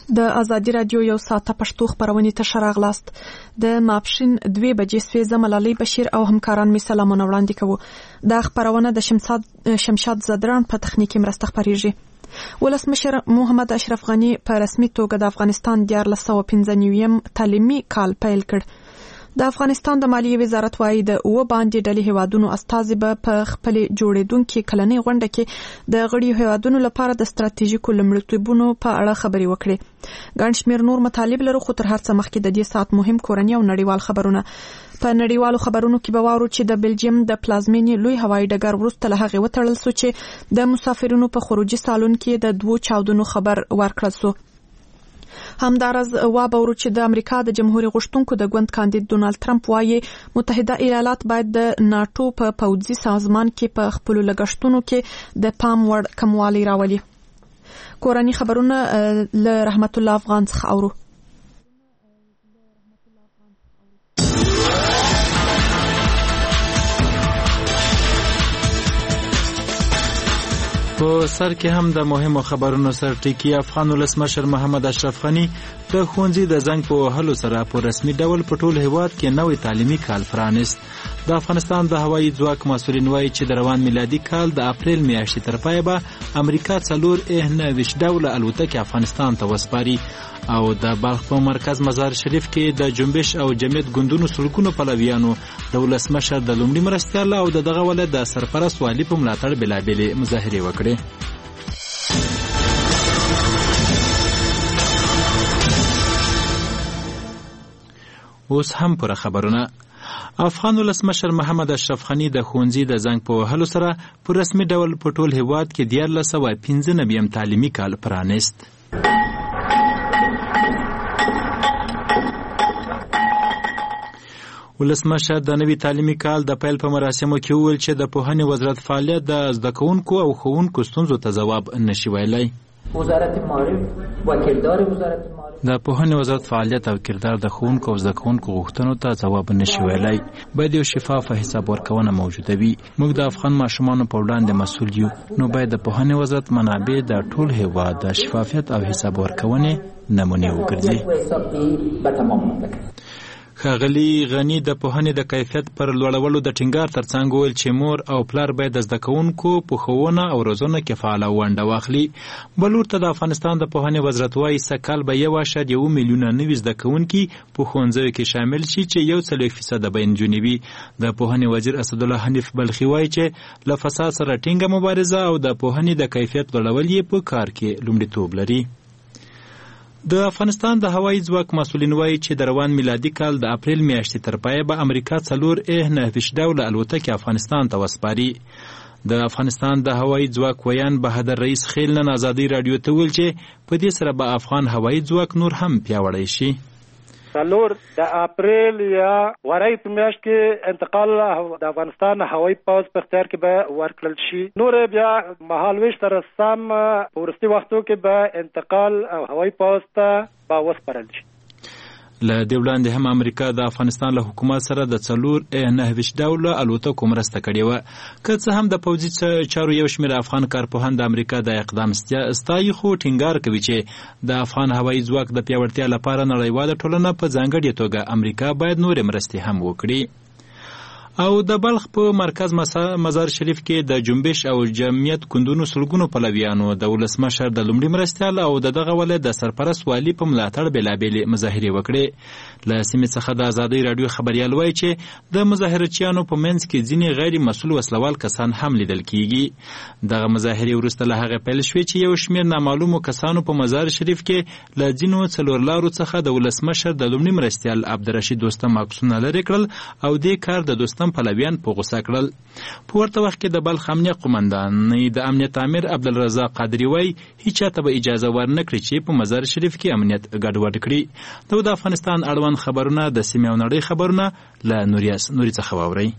د ازادي رادیو یو ساعته پښتو خبرونه ته شراغلاست. د ماپښین 2 بجې سوي زملالي بشیر او همکاران می سلامونه وړاندې کوو. د خبرونه د شمشاد زدران په تخنیکی مرسته خبريږي. ولسمشر محمد اشرف غنی په رسمي توګه د افغانستان 1495 تعلیمي کال پیل کړ. د افغانستان د مالیې وزارت وايي د باندې ډلې هیوادونو استازي به په خپل جوړیدونکو کلنۍ غونډه کې د غړي هیوادونو لپاره د ستراتیژیکو لومړیتوبونو په اړه خبري وکړي. ګڼ شمېر نور مطالب لرو، خو تر هر څه مخکې د دې ساعت مهم کورني او نړیوال خبرونه. په نړیوالو خبرونو کې به واورو چې د بلجیم د پلازمینې لوی هوایي ډګر وروسته له هغې وتړل سو چې د مسافرینو په خروجي سالون کې د 2 چاودنو خبر ورکړل سو. همدارز وابورو چې د امریکا د جمهوریت غوښتونکو د ګوند کاندید ډونالد ټرمپ وايي متحده ایالات باید د ناتو په پوځي سازمان کې په خپل لګښتونو کې د پام وړ کموالی راولي. کورني خبرونه له رحمت الله افغان څخه اورو. په سر کې هم د مهمو خبرونو سر ټکی. افغان ولسمشر محمد اشرف غنی د ښوونځي د زنګ په وهلو سره په رسمي ډول په ټول هیواد کې نوې تعلیمي کال پرانیست. د افغانستان د هوایي ځواک مسؤلین وایي چې د روان میلادي کال د اپریل میاشتې تر پایه به امریکا 4 ډوله الوتکې افغانستان ته وسپاري او د بلخ په مرکز مزار شریف کې د جنبش او جمعیت ګوندونو سلګونو پلویانو د ولسمشر د لومړي مرستیال او دغه ولایت د سرپرست والي په ملاتړ بېلابېلې مظاهرې وکړې. اوس هم پر خبرونه. افغان ولسمشر محمد اشرف غنی د ښوونځي د زنګ په وهلو سره په رسمي ډول په ټول هیواد کې 1495 تعلیمي کال پرانیست. ولسمشر د نوي تعلیمي کال د پیل په مراسمو کې وویل چې د پوهنې وزارت فعالیت د زده کوونکو او ښوونکو ستونزو ته ځواب نشي ویلی. وزارت معارف و کردار وزارت معارف د پوهنې وزارت فعالیت او کردار د ښوونکو او زده کوونکو غوښتنو ته ځواب نشي ویلی. باید یو شفافه حساب ورکونه موجوده وي. موږ د افغان ماشومانو په وړاندې مسؤل یو، نو باید د پوهنې وزارت منابع د ټول هیواد د شفافیت او حساب ورکونې نمونې وګرځي. ښاغلي غنی د پوهنې د کیفیت پر لوړولو د ټینګار ترڅنګ وویل چې مور او پلار باید د زده کوونکو په ښوونه او روزنه کې فعاله ونډه واخلي. بل ورته د افغانستان د پوهنې وزارت وایي سږکال به 1.1 میلیونه نوي زده کوونکي په ښوونځیو کې شامل شي چې 40% به نجونې وي. د پوهنې وزیر اسدالله حنیف بلخي وایي چې له فساد سره ټینګه مبارزه او د پوهنې د کیفیت لوړول یې په کار کې لومړیتوب لري. د افغانستان د هوایي ځواک مسؤلین وایي چې د روان میلادي کال د اپریل میاشتې تر پایه به امریکا 4 ډوله الوتکې افغانستان ته وسپاري. د افغانستان د هوایي ځواک ویان بهادر رئیس خیل نن ازادي رادیو ته ویل چې په دې سره به افغان هوایي ځواک نور هم پیاوړی شي. څلور د اپریل یا وری په میاشت کې انتقال د افغانستان هوایي پوځ په اختیار کې به ورکړل شي. نور بیا مهالویش تر سم په وروستي وختو کې به انتقال هوایي پوځ ته به وسپارل شي. له دې وړاندې هم امریکا د افغانستان له حکومت سره د 4 ډوله الوتکو مرسته کړې وه. که څه هم د پوځي چارو یو شمېر افغان کارپوهان د امریکا د اقدام ستایي، خو ټینګار کوي چې د افغان هوایي ځواک د پیاوړتیا لپاره نړیواله ټولنه په ځانګړې توګه امریکا باید نورې مرستې هم وکړي. او د بلخ په مرکز مزار شریف کې د جنبش او جمعیت ګوندونو سلګونو پلویانو د ولسمشر د لومړي مرستیال او دغه ولایت د سرپرست والي په ملاتړ بېلابېلې مظاهرې وکړې. له سیمې څخه د ازادۍ راډیو خبریال وایي چې د مظاهرچیانو په منځ کې ځینې غیر مسؤل وسلوال کسان هم لیدل کیږي. دغه مظاهرې وروسته له هغې پیل شوې چې یو شمېر نامعلومو کسانو په مزار شریف کې له ځینو څلورلارو څخه د ولسمشر د لومړي مرستیال عبدالرشید دوستم عکسونه لرې کړل او دې کار د دوستم پلویان په غوسه کړل. په ورته وخت کې د بلخ امنیه قومندانۍ د امنیت امیر عبدالرزاق قادري وایي هیچ چاته به اجازه ورنه کړي چې په مزار شریف کې امنیت ګډوډ کړي. د افغانستان اړوند خبرونه د سیمې او نړۍ خبرونه له نوري څخه واورئ.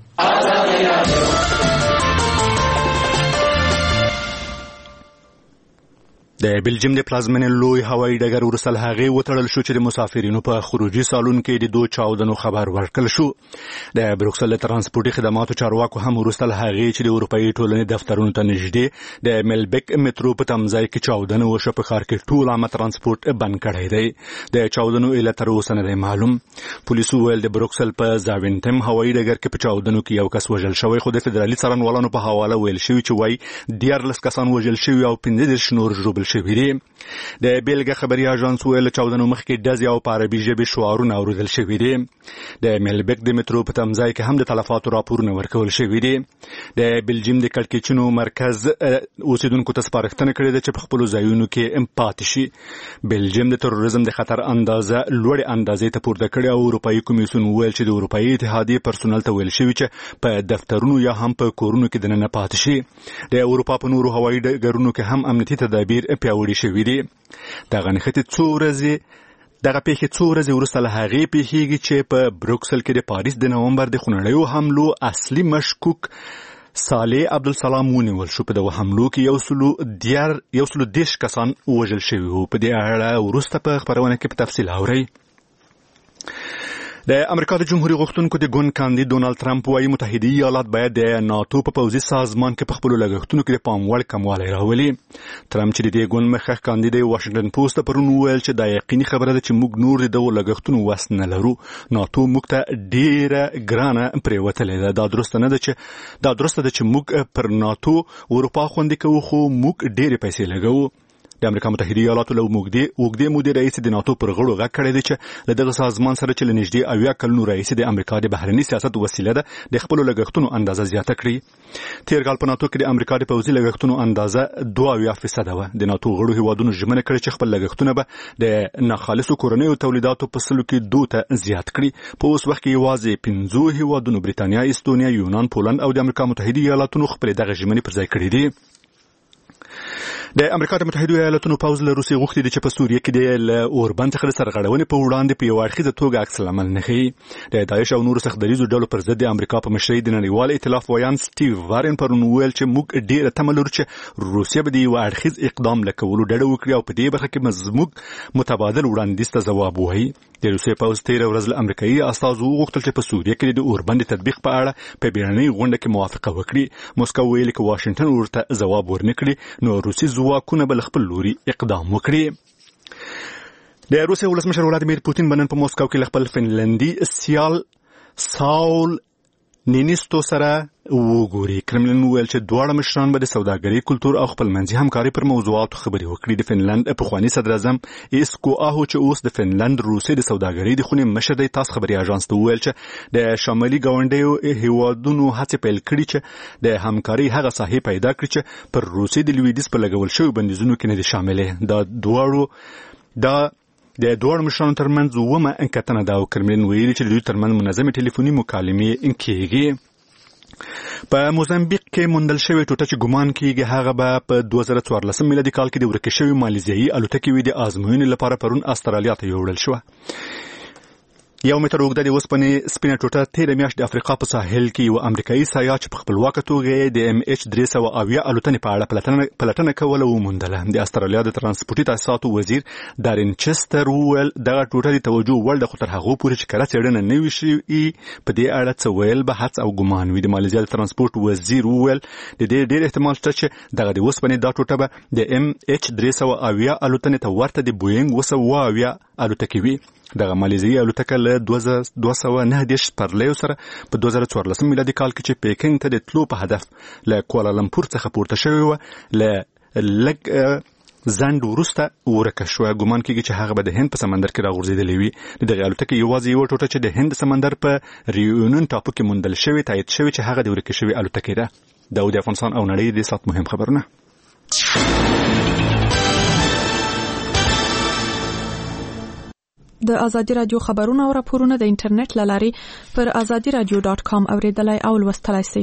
د بلجیم د پلازمینې لوی هوایي ډګر وروسته له هغې وتړل شو چې د مسافرینو په خروجي سالون کې د 2 چاودنو خبر ورکړل شو. د بروکسل د ترانسپورتي خدماتو چارواکو هم وروسته له هغې چې د اروپایي ټولنې دفترونو ته نږدې د ملبک مترو په تمځای کې چاودنه وشوه. په ښار کې ټول عامه ترانسپورت بند کړی دی. د چاودنو علت تر اوسه نه دی معلوم. پولیسو ویل د بروکسل په زاوینتم هوایي ډګر کې په چاودنو کې یو کس وژل شوی، خو د فدرالي څارنوالانو په حواله ویل شوي چې وایي 14 کسان وژل شوي او 15 نور ژوبل شوي دي. د بیلګه خبري اژانس ویل چاودنو مخکې ډزې او په عربي ژبې شعارونه اوریدل شوي دي. د ملبک د مترو په تمځای کې هم د تلفاتو راپورونه ورکول شوي دي. د بلجیم د کړکېچونو مرکز اوسیدونکو ته سپارښتنه کړې ده چې په خپلو ځایونو کې پاتې شي. بلجیم د تروریزم د خطر اندازه لوړې اندازې ته پورته کړې او اروپایي کمیسیون ویل چې د اروپایي اتحادیې پرسونل ته ویل شوي چې په دفترونو یا هم په کورونو کې دننه پاتې شي. د اروپا په نورو هوایي ډګرونو کې هم امنیتي تدابیر پیاوړي شوي دي. دغه پیښې څو ورځې وروسته له هغې پیښېږي چې په بروکسل کې د پاریس د نومبر د خونړیو حملو اصلي مشکوک صالح عبدالسلام ونیول شو. په دغه حملو کې 110 کسان وژل شوي وو. په دې اړه وروسته په خپرونه کې په تفصیل اورئ. د امریکا د جمهوریت غوښتونکو د ګوند کاندید ډونالد ټرمپ وايي متحده ایالات باید د ناتو په پوځي سازمان کې په خپلو لګښتونو کې د پام وړ کموالی راولي. ټرمپ چې د دې ګوند مخکښ کاندید واشنګټن پوسټ ته پرون وویل چې دا یقیني خبره ده چې موږ نور د دغو لګښتونو وس نه لرو. ناتو موږ ته ډیره ګرانه پرېوتلې ده. دا درسته ده چې موږ پر ناتو اروپا خوندي کوو، خو موږ ډیرې پیسې لګوو. د امریکا متحده ایالاتو له اوږدې مودې راهیسې د ناتو پر غړو غږ کړی دی چې له دغه سازمان سره چې له نږدې 80 کلونو راهیسې د امریکا د بهرني سیاست وسیله ده د خپلو لګښتونو اندازه زیاته کړي. تیر کال په ناتو کې د امریکا د پوځي لګښتونو اندازه 2% وه. د ناتو غړو هیوادونو ژمنه کړې چې خپل لګښتونه به د ناخالصو کورنیو تولیداتو په سلو کې 2 ته زیات کړي. په اوس وخت کې یوازې 5 هیوادونو برېټانیا، استونیا، یونان، پولند او د امریکا متحده ایالاتونو خپلې دغه ژمنې پر ځای کړې دي. د امریکا د متحده ایالاتونو پوځ له روسیې غوښتي دي چې په سوریه کې د اوربند څخه د سرغړونې په وړاندې په یو اړخیزه توګه عکس العمل نه ښیي. د داعش او نورو سختدریزو ډلو پر ضد د امریکا په مشرۍ د نړیوال ائتلاف ویان سټیو وارن پرون وویل چې موږ ډیره تمه لرو چې روسیه به د یو اړخیز اقدام له کولو ډډه وکړي او په دې برخه کې زموږ متبادل وړاندیز ته ځواب ووایي. د روسیې پوځ تېره ورځ له امریکایي استازو وغوښتل چې په سوریه کې د اوربند تطبیق په اړه په بیړنۍ غونډه کې موافقه وکړي. موسکو ویلي چې واشنګټن ورته ځواب ورنکړي نو روسي ځواکونه به خپل لوري اقدام وکړي. د روسیې ولسمشر ولادیمیر پوتین بنن په موسکو کې خپل فنلندي سیال ساول نینیستو سره وګوري. کرملین ویل چې دواړه مشران به د سوداګرۍ، کلتور او خپلمنځي همکارۍ پر موضوعاتو خبرې وکړي. د فنلند پخواني صدر اعظم ایسکو آهو چې اوس د فنلند روسیې د سوداګرۍ د خونې مشر دی تاس خبري اژانس ته ویل چې د شمالي ګاونډیو هیوادونو هڅې پیل کړي چې د همکارۍ هغه ساحې پیدا کړي چې پر روسیې د لویدیځ په لګول شوی بندیزونو کې نه دي شاملې. د دوړ مشرانو ترمنځ ومه انکتنه دا او کرملین ویلي چې دوی ترمنځ منظمې ټلیفوني مکالمې کېږي. په موزمبیق کې موندل شوی ټوټه چې ګمان کېږي هغه به په 2014 میلادي کال کې د ورکې شوی مالیزیایي الوتکې وي د ازموینې لپاره پرون استرالیا ته یوړل شوه. 1 متر اوږده د اوسپنې سپینه ټوټه تېره میاشت د افریقا په ساحل کې یو امریکایي سیاح چې په خپلواکه توګه د MH370 الوتنې په اړه پلټنه کوله وموندله. د استرالیا د ترانسپورتي تاسیساتو وزیر دارین چستر وویل دغه ټوټه د توجه وړ ده، خو تر هغو پورې چې کره څېړنه نه وي شوې په دې اړه څه ویل به هڅه او ګمان وي. د مالیزیا د ترانسپورت وزیر وویل د دې ډېر احتمال شته چې دغه د اوسپنې دا ټوټه به د MH370 الوتنې ته ورته د بوینګ 270 الوتکې وي. دغه مالیزیایي الوتکه له 209 سپرلیو سره په 2014 میلادي کال کې چې پیکینګ ته د تلو په هدف له کوالالمپور څخه پورته شوې وه له لږ ځنډ وروسته ورکه شوه. ګمان کېږي چې هغه به د هند په سمندر کې راغورځېدلې وي. د دغې الوتکې یوازې یوه ټوټه چې د هند سمندر په ریونین ټاپو کې موندل شوې تایید شوې چې هغه د ورکې شوې الوتکې ده. دا د افغانستان او نړۍ د سات مهم خبرونه. د ازادي رادیو خبرونه او راپورونه د انټرنیټ له لارې پر azadiradio.com اوریدلای او لوستلای شئ.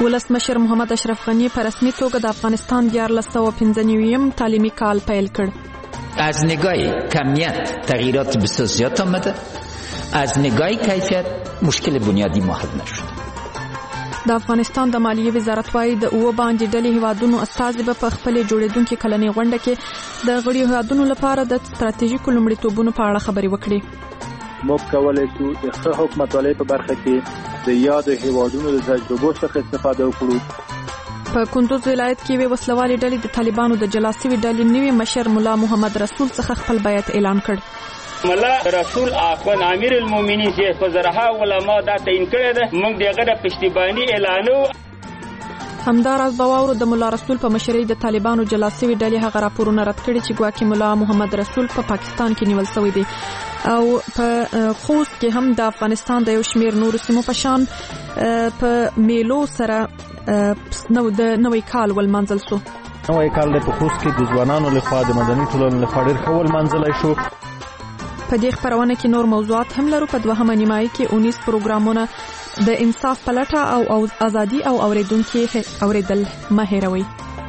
ولسمشر محمد اشرف غنی په رسمي توګه د افغانستان 1495 تعلیمي کال پیل کړ. از نگاه کمیت تغییرات بسیار زیاد آمده، از نگاه کیفیت مشکل بنیادی ما حل نشد. د افغانستان د مالیې وزارت وايي د اوه باندې ډلې هیوادونو استازي به په خپل جوړیدونکو کلنۍ غونډه کې د غړي هیوادونو لپاره د ستراتیژیکو لومړیتوبونو په اړه خبرې وکړي. موږ کولی شو د ښه حکومتولۍ په برخه کې د یادو هیوادونو د تجربو څخه استفاده وکړو. په کندوز ولایت کې وې وسلوالې ډلې د طالبانو د جلا سوي ډلې نوي مشر مولا محمد رسول څخه خپل بیعت اعلان کړ. مولا رسول اخوان امیر المؤمنین شیخ فزرها علما دا تعین کړی ده، موږ دغه د پښتیبانی اعلانو. همداراز باور د مولا رسول په مشرۍ د طالبانو جلا سوي ډلې هغه راپورونه رد کړي چې ګواکې مولا محمد رسول په پاکستان کې نیول شوی دی او په خوست کې هم د افغانستان د یو شمیر نورو سیمو په شان په میلو سره د نوی کال ولمانځل شو. نوی کال د خوست کې د ځوانانو لخوا د مدني ټولنې لخوا ډېر ښه ولمانځلی شو. په دې خبرونه کې نور موضوعات هم لرو. په دوهمه نیمایي کې 19 پروګرامونه د انصاف په لټه او ازادي او اوریدل مه هېروئ.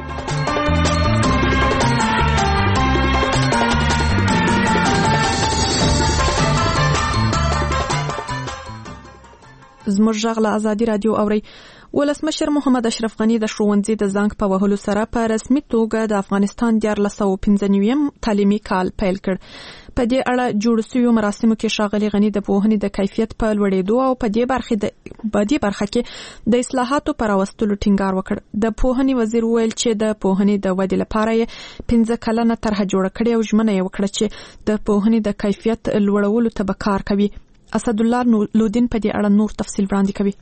زموږ غږ له ازادي رادیو اوري. ولسمشر محمد اشرف غنی د ښوونځي د زنګ په وهلو سره په رسمي توګه د افغانستان 1495 تعلیمي کال پیل کړ. په دې اړه جوړ شویو مراسمو کې ښاغلي غنی د پوهنې د کیفیت په لوړېدو او په دې برخه کې د اصلاحاتو پر راوستلو ټینګار وکړ. د پوهنې وزیر وویل چې د پوهنې د ودې لپاره یې 15 کلنه طرحه جوړه کړې او ژمنه یې وکړه چې د پوهنې د کیفیت لوړولو ته به کار کوي. اسدالله لودین په دې اړه نور تفصیل وړاندې کوي.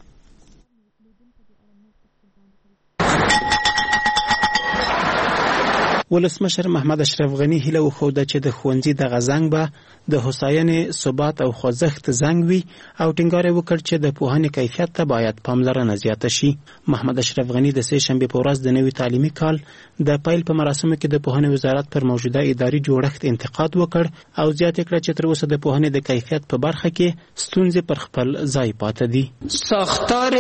ولسمشر محمد اشرف غنی هیله وښوده چې د ښوونځي د غزنګ به د هوساینې، ثبات او خوځښت زنګ وي او ټینګار یې وکړ چې د پوهنې کیفیت ته باید پاملرنه زیاته شي. محمد اشرف غنی د سه شنبې په ورځ د نوي تعلیمي کال د پیل په مراسمو کې د پوهنې وزارت پر موجوده اداري جوړښت انتقاد وکړ او زیاته کړه چې تر اوسه د پوهنې د کیفیت په برخه کې ستونزې پر خپل ځای پاتې دي. ساختار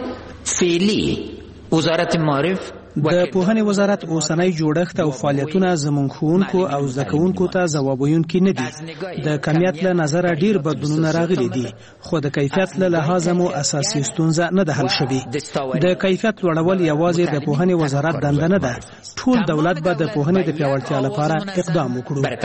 فعلی وزارت معارف د پوهنې وزارت اوسنۍ جوړښت او فعالیتونه زموږ ښوونکو او زده کوونکو ته ځواب ویونکي نه دي. د کمیت له نظره ډیر بدلونونه راغلي دي، خو د کیفیت له لحاظه مو اساسي ستونزه نه ده حل شوې. د کیفیت لوړول یوازې د پوهنې وزارت دنده نه ده، ټول دولت به د پوهنې د پیاوړتیا لپاره اقدام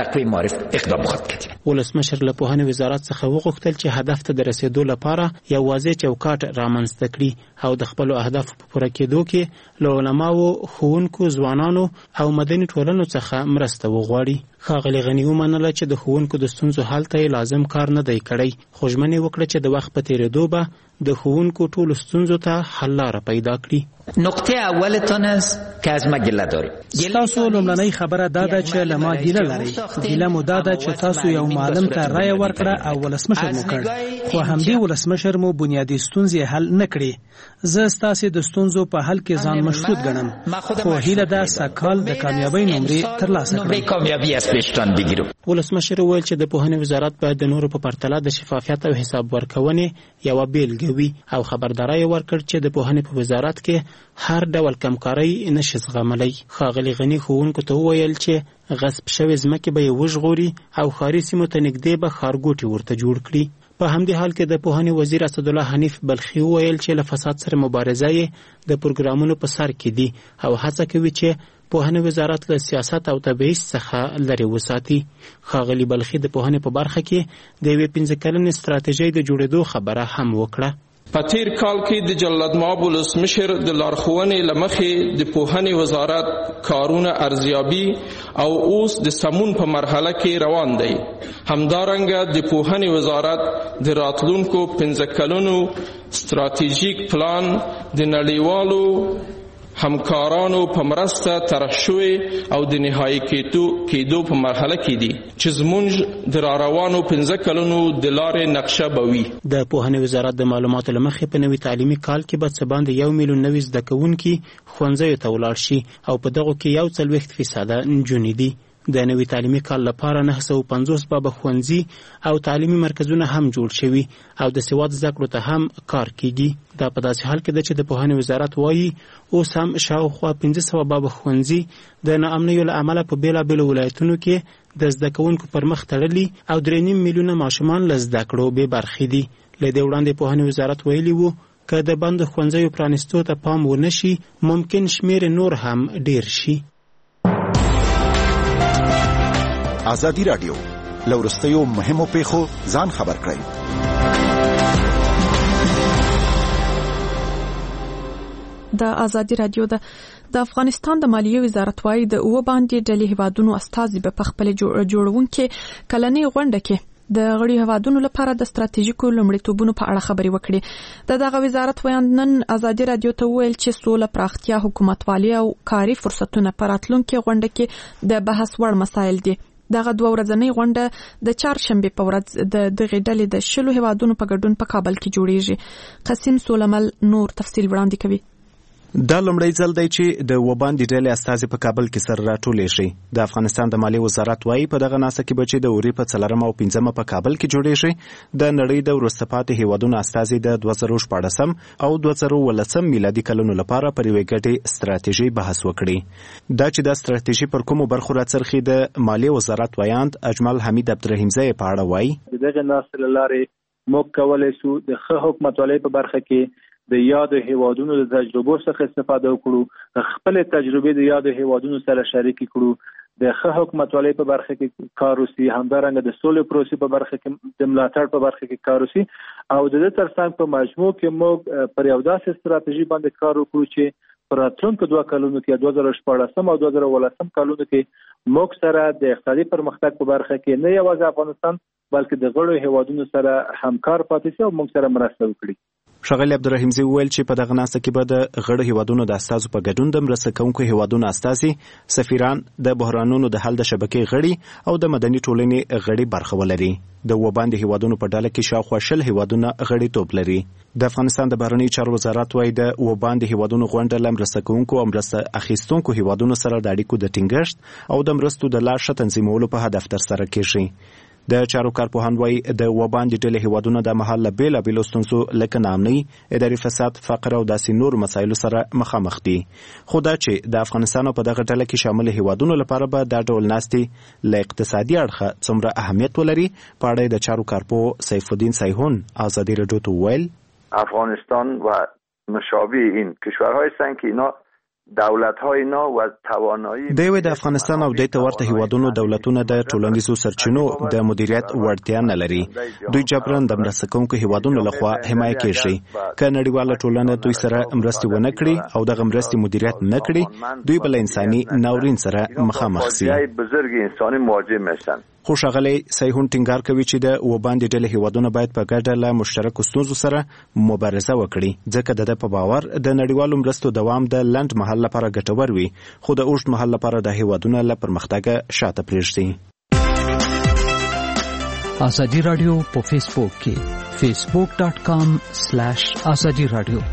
وکړي. ولسمشر له پوهنې وزارت څخه وغوښتل چې هدف ته د رسیدو لپاره یو واضح چوکاټ رامنځته کړي او د خپلو اهدافو په پوره کېدو کې له علماو، ښوونکو، ځوانانو او مدني ټولنو څخه مرسته وغواړي. ښاغلي غني ومنله چې د ښوونکو د ستونزو حل ته لازم کار نه دی کړی، خو ژمنه وکړه چې د وخت په تیریدو به د ښوونکو ټولو ستونزو ته حل لاره پیدا کړي. نقطه اولتان است که از ما گله دارید. تاسو لومړنۍ خبره دا ده چې له ما ګیله لرئ. ګیله مو دا ده چې تاسو یو معلم ته رایه ورکړه او ولسمشر مو کړ، خو همدې ولسمشر مو بنیادي ستونزې حل نه کړې. زه ستاسو د ستونزو په حل کې ځان مشروط ګڼم، خو هیله ده سږکال د کامیابۍ نمرې ترلاسه کړم. ولسمشر وویل چې د پوهنې وزارت باید د نورو په پرتله د شفافیت او حساب ورکونې یوه بیلګه وي او خبرداری ورکړ چې د پوهنې په وزارت کې هر ډول کمکارۍ نشي زغملی. ښاغلي غني ښوونکو ته وویل چې غصب شوې ځمکې به یې وژغوري او ښاري سیمو ته نږدې به ښارګوټي ورته جوړ کړي. په همدې حال کې د پوهنې وزیر اسدالله حنیف بلخي وویل چې له فساد سره مبارزه یې د پروګرامونو په سر کې دي او هڅه کوي چې پوهنې وزارت له سیاست او تبعیض څخه لرې وساتي. ښاغلي بلخي د پوهنې په برخه کې د یوې 15 کلنې ستراتیژۍ د جوړېدو خبره هم وکړه. په تیر کال کې د جلاد مآب ولسمشر د لارښوونې له مخې د پوهنې وزارت کارونه ارزیابي او اوس د سمون په مرحله کې روان دی. همدارنګه د پوهنې وزارت د راتلونکو 15 کلونو ستراتیژیک پلان د نړیوالو همکارانو په مرسته طرح شوی او د نهایی کېدو په مرحله کې دي چې زمونږ د راروانو 15 کلونو د لارې نقشه به وي. د پوهنې وزارت د معلوماتو له مخې په نوي تعلیمي کال کې به څه باندې 1 میلیون نوي زده کوونکي ښوونځیو ته ولاړ شي او په دغو کې 40% نجونې دي. د نوي تعلیمي کال لپاره 950 بابا ښوونځي او تعلیمي مرکزونه هم جوړ شوي او د سواد زده کړو ته هم کار کیږي. دا په داسې حال کې ده چې د پوهنې وزارت وایي اوس هم شاوخوا 1500 بابا ښوونځي د ناامنیو له امله په بېلابېلو ولایتونو کې د زده کوونکو پر مخ تړلي او 3.5 میلیونه ماشومان له زده کړو بې برخې دي. له دې وړاندې پوهنې وزارت ویلي وو که د بندو ښوونځیو پرانیستو ته پام ونه شي ممکن شمیر نور هم ډیر شي. ازادي رادیو لورستیو مهمو پیښو ځان خبر کړئ. د ازادي رادیو د افغانستان د مالیې وزارت وايي د اوه باندې ډلې هیوادونو استازي به په خپل جوړونکې کلنۍ غونډه کې د غړي هیوادونو لپاره د ستراتیژیکو لومړیتوبونو په اړه خبرې وکړي. دغه وزارت ویاند نن ازادي رادیو ته وویل چې سوله، پراختیا، حکومتوالي او کاري فرصتونه په راتلونکي غونډه کې د بحث وړ مسایل دي. دغه 2 ورځنۍ غونډه د چهارشنبې په ورځ د دغه ډلې د 10 هیوادونو په ګډون په کابل کې جوړیږي. قاسم سولمل نور تفصیل وړاندې کوي. دا لومړی ځل دی چې د وباندې ډلې استازي په کابل کې سره راټولې شي. د افغانستان د مالیې وزارت وايي په دغه ناسه کې به چې د اوري په 4 او 5 په کابل کې جوړیږي. د نړۍ د وروسته پاتې هیوادونو استازي د 2014 او 2018 میلادي کلونو لپاره پر یوې ګډې ستراتیژي بحث وکړي. دا چې د ستراتیژي پر کومو برخو راڅرخي د مالیې وزارت ویاند اجمل حمید عبدالرحیمزی په اړه وايي. دغه ناسه لارې موږ کولای شو د ښه حکومتوالۍ په برخه کې د یاد هیوادونو د تجربو څخه استفاده وکړو، خپل تجربې د یاد هیوادونو سره شریک کړو، د ښه حکومتوالۍ په برخه کې کار وسی، همدارنګه د سولې پروسې په برخه کې د ملاتړ په برخه کې کار وسی او د دې ترڅنګ په مجموع کې موږ پر یو داسې ستراتیژي باندې کار وکړو چې پر راتلونکو 2 کلونو کې 2014 او 2018 کلونو کې موږ سره د اقتصادي پرمختګ په برخه کې نه یوازې افغانستان بلکې د غړو هیوادونو سره همکار پاتې شي او موږ سره مرسته وکړي. ښاغلی عبدالرحیمزی وویل چې په دغه ناسته کې به د غړو هیوادونو د استازو په ګډون د مرسته کوونکو هیوادونو استازي، سفیران، د بحرانونو د حل د شبکې غړي او د مدني ټولنې غړي برخه ولري. د وباندې هیوادونو په ډله کې شاوخوا 10 هیوادونه غړیتوب لري. د افغانستان د بهرنیو چارو وزارت وايي د وباندې هیوادونو غونډه له مرسته کوونکو او مرسته اخیستونکو هیوادونو سره د اړیکو د ټینګښت او د مرستو د لا ښه تنظیمولو په هدف ترسره کیږي. د چارو کارپوهان وايي د وباندې ډلې هیوادونه د مهال له بېلابېلو ستونزو لکه ناامنۍ، اداري فساد، فقر او داسې نورو مسایلو سره مخامخ دي. خو دا چې د افغانستان په دغه ډله کې شامل هیوادونو لپاره به دا ډول ناستې له اقتصادي اړخه څومره اهمیت ولري په اړه د چارو کارپوه سیف الدین سیحون ازادي رادیو ته وویل. افغانستان و مشابه این کشورهای هستند که اینا دولت‌های نو و توانایی د افغانستان او د ورته هیوادونو دولتونه د ټولنیزو سرچینو د مدیریت وړتیا نه لري. دوی جبران د مرسته کوونکو هیوادونو لخوا حمایه کیږي. که نړیواله ټولنه دوی سره مرستې ونه کړي او دغه مرستې مدیریت نه کړي، دوی بل انساني ناورین سره مخامخ سي. بزرگ انسانی مواجه میشن. خو ښاغلی سیحون ټینګار کوي چې د وباندې ډلې هیوادونه باید په ګډه له مشترکو ستونزو سره مبارزه وکړي، ځکه د ده په باور د نړیوالو مرستو دوام د لنډ مهال لپاره ګټور وي، خو د اوږد مهال لپاره د هیوادونه له پرمختګه شاته پرېږدي. ازادي رادیو په فیسبوک کې facebook.com/ازادي رادیو.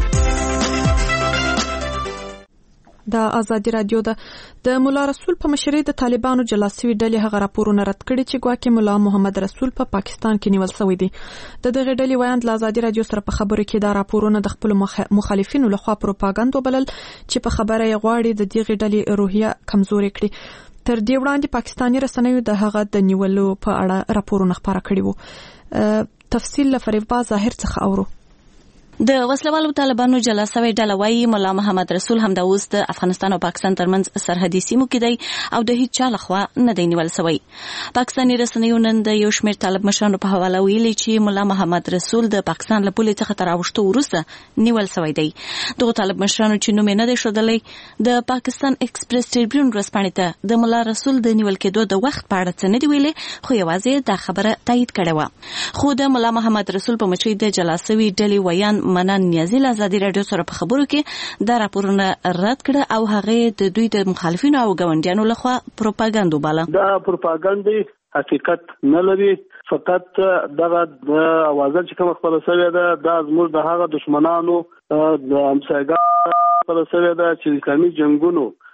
د ازادي رادیو د مولا رسول په مشرۍ د طالبانو جلاسوي ډلې هغه راپورونه رد کړي چې ګواکې مولا محمد رسول په پاکستان کې نیول شوی دی. د دغه ډلې ویاند له ازادي رادیو سره په خبرو کې دا راپورونه د خپل مخالفینو لخوا پروپاګاندا وبلل چې په خبره یې غواړي د دغه ډلې روحیه کمزوري کړي. تر دې وړاندې پاکستاني رسنیو د هغه د نیولو په اړه راپورونه خپاره کړي وو. تفصیل له فریبا ظاهر څخه اورو. د وسلوالو طالبانو جلسوي ډله وايي مولا محمد رسول هم د اوس د افغانستان او پاکستان ترمنځ سرحدي سیمو کې دی او د هیڅ چا لخوا نه دی نیول شوی. پاکستاني رسنیو نن د یو شمېر طالب مشرانو په حواله ویلي چې مولا محمد رسول د پاکستان له پولې څخه تر راوښتو وروسته نیول شوی دی. دغه طالب مشرانو چې نوم یې نه دی ښودلی د پاکستان ایکسپریس ټریبیون ورځپاڼې ته د مولا رسول د نیول کېدو د وخت په اړه څه نه دی ویلي، خو یوازې دا خبره تایید کړې وه. خو د مولا محمد رسول په مشرۍ د جلسوي ډلې ویان منان نیازي له ازادي رادیو سره په خبرو کې دا راپورونه رد کړه او هغه د دوی د مخالفینو او ګاونډیانو لخوا پروپاګاندا باله. دا پروپاګاندا حقیقت نه لري، فقط دغه د اوازه چې کوم خپل سوي ده دا زموږ د هغه دشمنانو د امسایګانو خپل سوي ده چې اسلامي جنگونو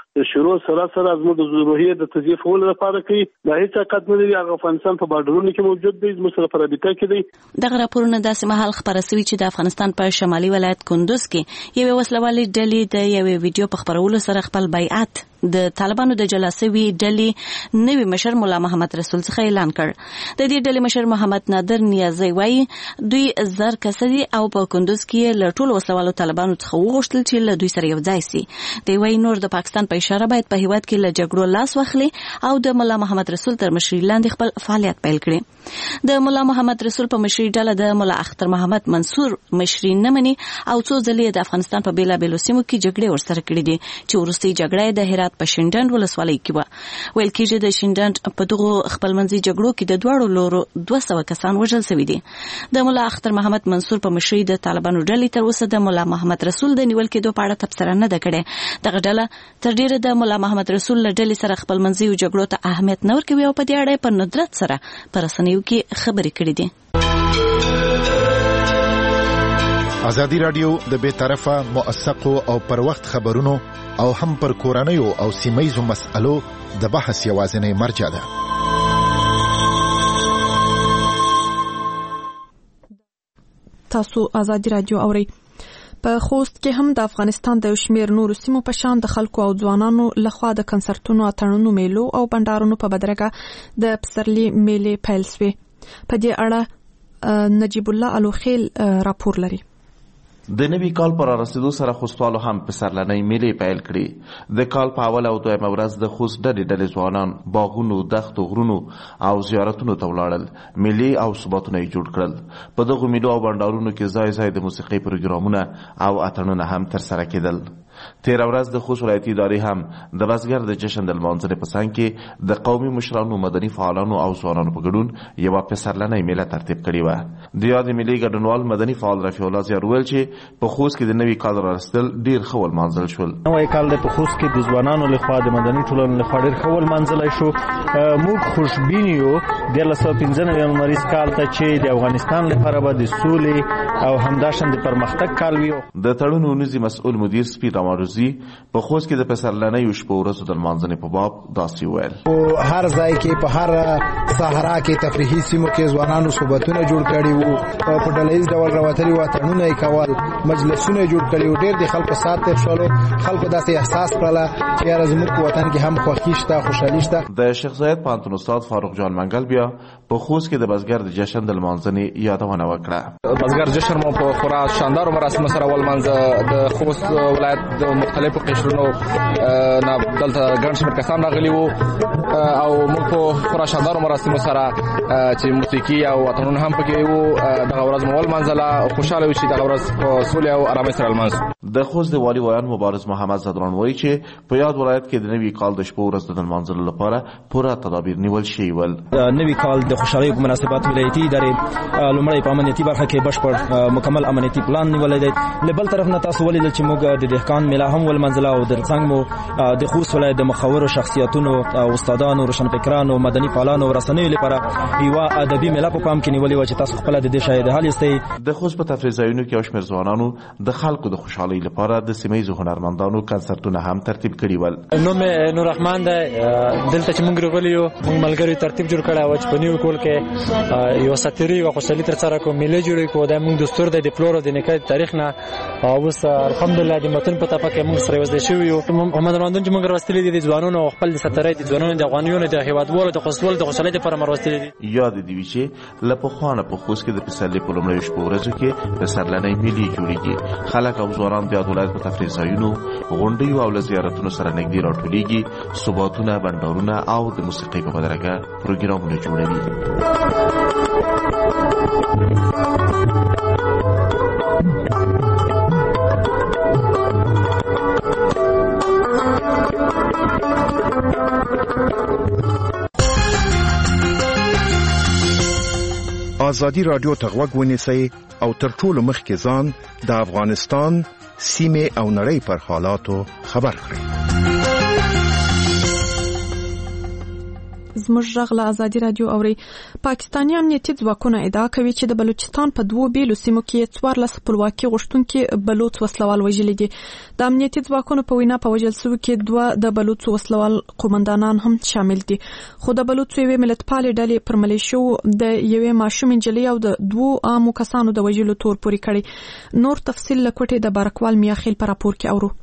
د شروع سره زموږ د ضروري د تضعیف ول لپاره کوي دا هیڅ حقیقت نه دی. هغه افغانستان په بارډرونو کې موجود دی، زموږ سره په رابطه کې دی. دغه راپورونه داسې مهال خبره شوې چې د افغانستان په شمالي ولایت کندوز کې یوې وسلوالې ډلې د یوې ویډیو په خبرولو سره خپل بیعت د طالبانو د جلاسوي ډلې نوی مشر مولا محمد رسول څخه اعلان کړ. د دې ډلې مشر محمد نادر نیازی وایي دوی زر کسدي او په کندوز کې له ټولو وسلوالو طالبانو څخه وغوښتل چې له دوی سره یو ځای شي. دوی وایي نور د پاکستان په اشاره باید په هیواد کې له جګړو لاس واخلي او د مولا محمد رسول تر مشرۍ لاندې خپل فعالیت پیل کړي. د مولا محمد رسول په مشرۍ ډله د مولا اختر محمد منصور مشرۍ نه مني او څو ځلې د افغانستان په بیلابیلو سیمو کې جګړې ورسره کړې دي چې وروستۍ جګړه د هرات په شینډنډ ولسوالۍ کې و. ویل کېږي د شینډنډ په دغو خپلمنځي جګړو کې د دواړو لورو 200 کسان وژل شوي دي. د مولا اختر محمد منصور په مشرۍ د طالبانو ډلې تر اوسه د مولا محمد رسول د نیول کېدو په اړه تبصره نه ده کړې. دغه ډله تر ډیره د مولا محمد رسول له ډلې سره خپلمنځي جګړو ته اهمیت نه ورکوي او په دې اړه په ندرت سره په رسنیو کې خبرې کړې دي. ازادي رادیو د بې طرفه موثقو او پر وخت خبرونو او هم پر کورنیو او سیمه‌یزو مسألو د بحث یوازینی مرجع ده. تاسو ازادي رادیو اورئ. په خوست کې هم د افغانستان د شمیر نورو سیمو په شان د خلکو او ځوانانو لخوا د کنسرتونو، اتڼونو، میلو او بندارونو په بدرګه د پسرلي میلې پیل شوې. په دې اړه نجیب الله الوخیل راپور لري. د نوي کال پر رسیدو سره خوستوالو هم پسرلنۍ میلې پیل کړي. د کال په اول او دویمه ورځ د خوست ډلې ځوانان باغونو، دښتو، غرونو او زیارتونو ته ولاړل. میلې او ثباتونه یې جوړ کړل. په دغو میلو او بندارونو کې ځای ځای د موسیقۍ پروګرامونه او اتڼونه هم ترسره کېدل. تیر ورځ د خوست ولایتي ادارې هم د بزګر د جشن د لمانځنې په څنګ کې د قومي مشرانو، مدني فعالانو او ځوانانو په ګډون یوه پسرلنۍ میله ترتیب کړې وه. د یادې میلې ګډونوال مدني فعال رفیع الله زیار ویل چې په خوست کې د نوي کال رارسېدل ډېر ښه ولمانځل شول. نوی کال د په خوست کې د ځوانانو لخوا د مدني ټولنو لخوا ډېر ښه ولمانځلی شو. موږ خوشبین یو 1995 لمریز کال ته چې د افغانستان لپاره به د سولې او همداشان د پرمختګ کال وي. د تړون اونیزي مسؤل مدیر سپیر رماروزي په خوست کې د پسرلنۍ شپو ورځو د لمانځنې په باب داسې وویل. په هر ځای کې، په هر صحرا کې، تفریحي سیمو کې ځوانانو صحبتونه جوړ کړي وو، په ډلهییز ډول راوتلي وو، اتڼونه یې کول، مجلسونه جوړ کړي وو. ډېر د خلکو سات تېر شولو. خلکو داسې احساس کړله چې یاره زموږ په وطن کې هم خوښي شته، خوشحالي شته. د شیخ زاید پوهنتون استاد فاروق جان منګل بیا په خوست کې د بزګر د جشن د لمانځنې یادونه وکړه. بزګر جشن مو په خورا شاندارو مراسمو سره ولمانځه. د خوست ولایت د مختلفو قشرونو نه دلته ګڼ شمېر کسان راغلي وو او موږ په خورا شاندارو مراسمو سره چې موسیقي او اتڼونه هم پکې وو دغه ورځ مو ولمانځله. خوشحاله یو چې دغه ورځ په سولې او ارامۍ سره لمانځو. د خوست د والي ویان مبارز محمد زدران وایي چې په یاد ولایت کې د نوي کال د شپو ورځ د لمانځلو لپاره پوره تدابیر نیول شوي ول. نوي کال د خوشحالۍ په مناسبت ولایتي ادارې لومړی په امنیتي برخه کې بشپړ مکمل امنیتي پلان نیولی دی. له بل طرف نه تاسو ولیدل چې موږ د دهقان میله هم ولمانځله او د څنګ مو د خوست ولایت د مخورو شخصیتونو، استادانو، روشنفکرانو، مدني فعالانو او رسنیو لپاره یوه ادبي میله په پام کې نیولې وه چې تاسو خپله د دې شاهد حال یاستئ. د خوست په تفریح ځایونو کې یو شمېر ځوانانو د خلکو د خوشحالۍ لپاره د سیمهییزو هنرمندانو کنسرتونه هم ترتیب کړي ول. نوم یې نور رحمان دی. دلته چې موږ راغلي یو موږ ملګرو ترتیب جوړ کړی و چې په نیو کال کې یوه ساتیري یوه خوشحالي ترسره کړو، میلې جوړې کړو. دا موږ دستور دی د پلور او د نیکه تاریخ نه او اوس الحمدلله د متن په تپه کې موږ سره یوځای شوي یو. هنرمندان چې موږ راوستلي دي د ځوانانو او خپل د سترۍ د ځوانانو د افغانیانو د هېوادوالو د خوستوالو د خوشحالۍ لپاره مو راوستلي دي. یاد دې وي چې له پخوانه په خوست کې د پسرلي په لومړیو شپو ورځو کې پسرلنۍ میلې جوړېږي. خلک او ځوانان د یاد ولایت په تفریح ځایونو، غونډیو او له زیارتونو سره نږدې راټولېږي. ثباتونه، بندارونه او د موسیقۍ په بدرګه پروګرامونه جوړوي. ازادي رادیو ته غوږ ونیسئ او تر ټولو مخکې ځان د افغانستان، سیمې او نړۍ پر حالاتو خبر کړئ. زموږ غږ له ازادي رادیو اوري. پاکستاني امنیتي ځواکونه ادعا کوي چې د بلوچستان په 2 بیلو سیمو کې 14 خپلواکي غوښتونکي بلوچ وسلوال وژلي دي. د امنیتي ځواکونو په وینا په وژل شوو کې 2 د بلوچ وسلوال قومندانان هم شامل دي. خو د بلوچ یوې ملتپالې ډلې پر ملیشو د یوې ماشوم انجلۍ او د 2 عامو کسانو د وژلو تور پورې کړي. نور تفصیل لکوټې د بارکوال میاخیل پر راپور کې اورو.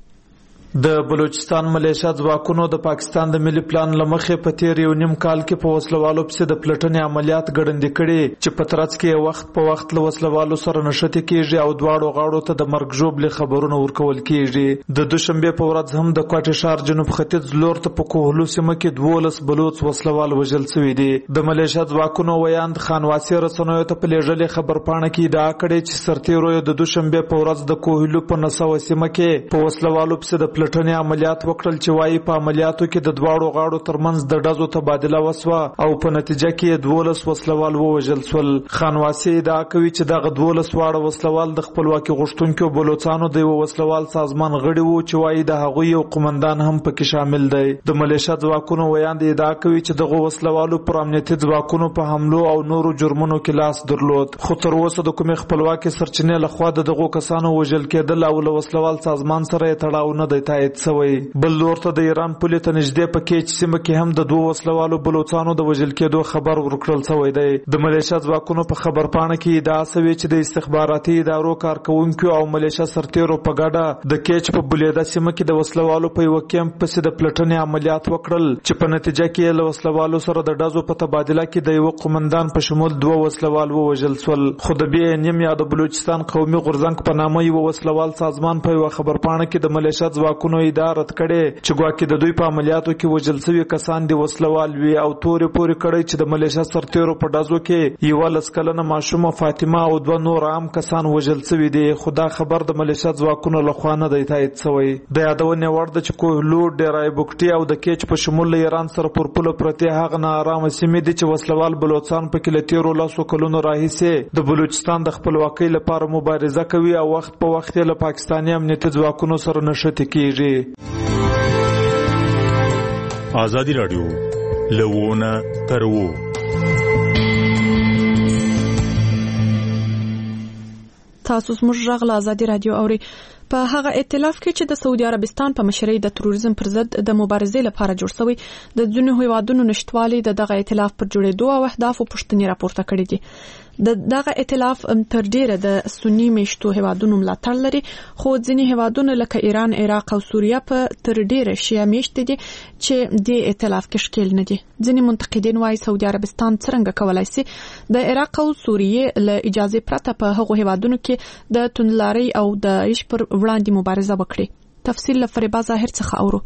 د بلوچستان ملیشیا ځواکونو د پاکستان د ملي پلان لمخې په تیر یو نیم کال کې په وسلوالو پسې د پلټنې عملیات ګړندې کړي چې په ترڅ کې وخت په وخت له وسلوالو سره نښتې کیږي او دواړو غاړو ته د مرګ ژوبلې خبرونه ورکول کیږي. د دوشنبه په ورځ هم د کوټې ښار جنوب ختیځ لور ته په کوهلو سیمه کې 12 بلوچ وسلوال وژل شوي دي. د ملیشیا ځواکونو ویاند خانواسي رسنیو ته په لېږلې خبرپاڼه کې ادعا کړې چې سرتیرو د دوشنبه په ورځ د کوهلو په نسوه سیمه کې په وسلوالو پسې د پلټنې عملیات وکړل چې وايي په عملیاتو کې د دواړو غاړو ترمنځ د ډزو تبادله وسوه او په نتیجه کې 12 وسلوال ووژل شول. خانواسي ادعا کوي چې دغه 12 واړه وسلوال د خپلواکي غوښتونکو بلوچستانو د یو وسلوال سازمان غړي وو چې وايي د هغوی یو قومندان هم پکې شامل دی. د ملیشیا ځواکونو ویاند ادعا کوي چې دغه وسلوالو پر امنیتي ځواکونو په حملو او نورو جرمونو کې لاس درلود. خو تر اوسه د کومې خپلواکي سرچینې لخوا دغه کسانو وژل کېدل او له وسلوال سازمان سره تړاو نه دی تایید شوی. بل لور ته د ایران پولې ته نږدې په کېچ سیمه کې هم د 2 وسلوالو بلوچستانو د وژل کېدو خبر ورکړل شوی دی. د ملیشیا ځواکونو په خبرپاڼه کې ادعا شوې چې د استخباراتي ادارو کارکونکو او ملیشیا سرتیرو په ګډه د کېچ په بلیده سیمه کې د وسلوالو په یو کیمپ پسې د پلټنې عملیات وکړل چې په نتیجه کې له وسلوالو سره د ډزو په تبادله کې د یو قومندان په شمول 2 وسلوال ووژل شول. خو د BNM یا د بلوچستان قومي غورځنګ په نامه یو وسلوال سازمان په یو خبرپاڼه کې د ملیشیا ځواکونو اداره کړي چې ګواکې د دوی په عملیاتو کې وژل شوي کسان د وسلوال وي او تورې پورې کړی چې د ملیشیا سرتیرو په ډزو کې 11 کلنه ماشومه فاطمه او 2 نور عام کسان وژل شوي دي. خو دا خبر د ملیشیا ځواکونو لخوا نه دی تایید شوی. د یادونې وړ ده چې کوهلو، ډیرای بوکټي او د کېچ په شمول له ایران سره پر پوله پرتې هغه ناارامه سیمې دي چې وسلوال بلوچستان په کې له تیرو 10 کلونو راهیسې د بلوچستان د خپلواکۍ لپاره مبارزه کوي او وخت په وخت له پاکستاني امنیتي ځواکونو سره نښتې کیږي. ازادي رادیو لوونه ترو تاسو زموږ غږ له ازادي رادیو اوري. په هغه ائتلاف کې چې د سعودي عربستان په مشرۍ د تروریزم پر ضد د مبارزې لپاره جوړ شوی د ځینو هیوادونو نشټوالي د دغه ائتلاف پر جوړېدو او اهدافو پوښتنې راپورته کړې دي. دغه ائتلاف تر ډیره د سنی میشتو هیوادونو ملاتړ لري، خو ځینې هیوادونه لکه ایران، عراق او سوریه په تر ډیره شیعه میشت دي چې د ائتلاف کې شکیل نه دي. ځینې منتقدین وايي سعودي عربستان څنګه کولای شي د عراق او سوریه له اجازه پرته په هغو هیوادونو کې د توندلاري او د عیش پر وړاندې مبارزه وکړي. تفصیل له فریبا ظاهر څخه اورو.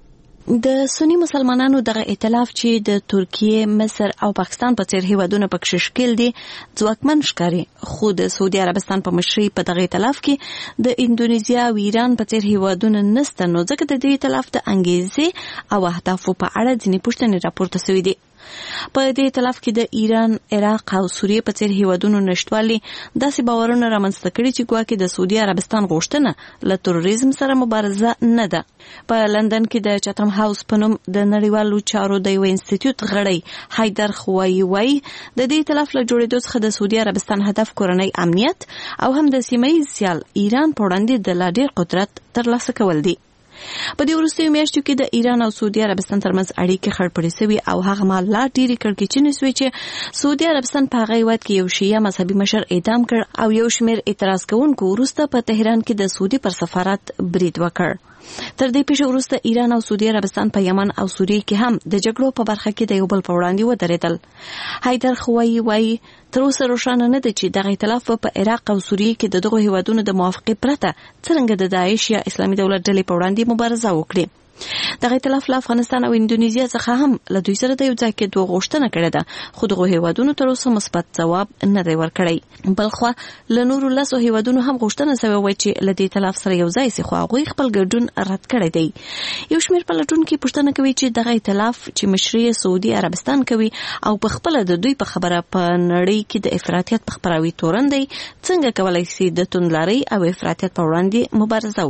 د سنی مسلمانانو دغه ائتلاف چې د ترکیه، مصر او پاکستان په څیر هیوادونو پکې شکیل دي ځواکمن ښکاري، خو د سعودي عربستان په مشرۍ په دغه ائتلاف کې د اندونیزیا او ایران په څیر هیوادونو نشته، نو ځکه د دې ائتلاف د انګیزې او اهدافو په اړه ځینې پوښتنې راپورته شوې دي. په دې ائتلاف کې د ایران، عراق او سوریه په څیر هیوادونو نشټوالي داسې باورونه رامنځته کړي چې ګواکې د سعودي عربستان غوښتنه له تروریزم سره مبارزه نه ده. په لندن کې د چاتم هاوس په نوم د نړیوالو چارو د یو انسټیټیوټ غړی حیدر خوایی وایي د دې ائتلاف له جوړېدو څخه د سعودي عربستان هدف کورنۍ امنیت او هم د سیمه ییز سیال ایران په وړاندې د لا ډېر قدرت ترلاسه کول دي. په دې وروستیو میاشتو کې د ایران او سعودي عربستان ترمنځ اړیکې خړپړې شوې او هغه مهال لا ډېرې کړکېچنې شوې چې سعودي عربستان په هغه هیواد کې یو شیعه مذهبي مشر اعدام کړ او یو شمېر اعتراض کوونکو وروسته په تهران کې د سعودي پر سفارت برید وکړ. تر دې پیښې وروسته ایران او سعودي عربستان په یمن او سوریه کې هم د جګړو په برخه کې د یو بل په وړاندې ودرېدل. حیدر خوایی وایي تر اوسه روښانه نه ده چې دغه ائتلاف په عراق او سوریه کې د دغو هیوادونو د موافقې پرته څرنګه د داعش یا اسلامي دولت ډلې په وړاندې مبارزه وکړي. دغه ائتلاف له افغانستان او اندونیزیا څخه هم له دوی سره د یو ځای کېدو غوښتنه کړې ده، خو دغو هیوادونو تر اوسه مثبت ځواب نه دی ورکړی. بلخوا له نورو 10 هیوادونو هم غوښتنه شوې وه چې له دې ائتلاف سره یو ځای شي، خو هغوی خپل ګډون رد کړی دی. یو شمېر پلټونکي پوښتنه کوي چې دغه ائتلاف چې مشري سعودي عربستان کوي او په خپله د دوی په خبره په نړۍ کې د افراطیت په خپراوي تورن دی، څنګه کولی شي د توندلارۍ او افراطیت په وړاندې مبارزه وکړي.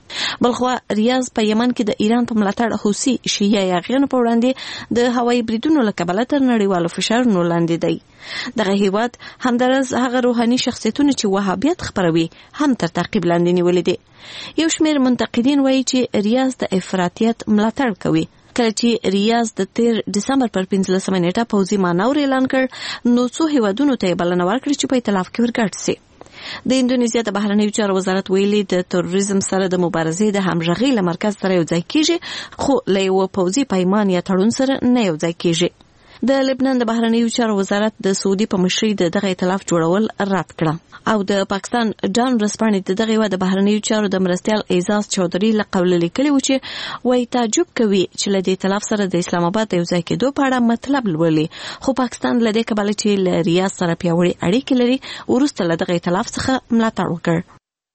بلخوا ریاض په یمن کې د ایران په ملاتړ حوثي شیعه یاغیانو په وړاندې د هوایي بریدونو له کبله تر نړیوالو فشارونو لاندې دی. دغه هیواد همدارس هغه روحاني شخصیتونه چې وهابیت خپروي هم تر تعقیب لاندې نیولي دي. یو شمېر منتقدین وایي چې ریاض د افراطیت ملاتړ کوي. کله چې ریاض د 13 دسمبر پر 15 نیټه پوځي مانور اعلان کړ نو څو هیوادونو ته بلنه ورکړه چې په ائتلاف کې ورګډ شي. د اندونیزیا د بهرنیو چارو وزارت ویلي د تروریزم سره د مبارزې د همغږۍ له مرکز سره یو ځای کیږي خو له یو پوځي پیمان یا تړون سره نه یو ځای کیږي. د لبنان د بهرنیو چارو وزارت د سعودي په مشرۍ د دغه ائتلاف جوړول رد کړه او د پاکستان ډان رسپانې د دغه د بهرنیو چارو د مرستیال اعزاز چودري له قول لیکلي و چې وایي تعجب کوي چې له دې ائتلاف سره د اسلام آباد د یو ځای کېدو په اړه مطلب لولي خو پاکستان له دې کبله چې له ریاض سره پیاوړې اړیکې لري وروسته له دغه ائتلاف څخه ملاتړ وکړ.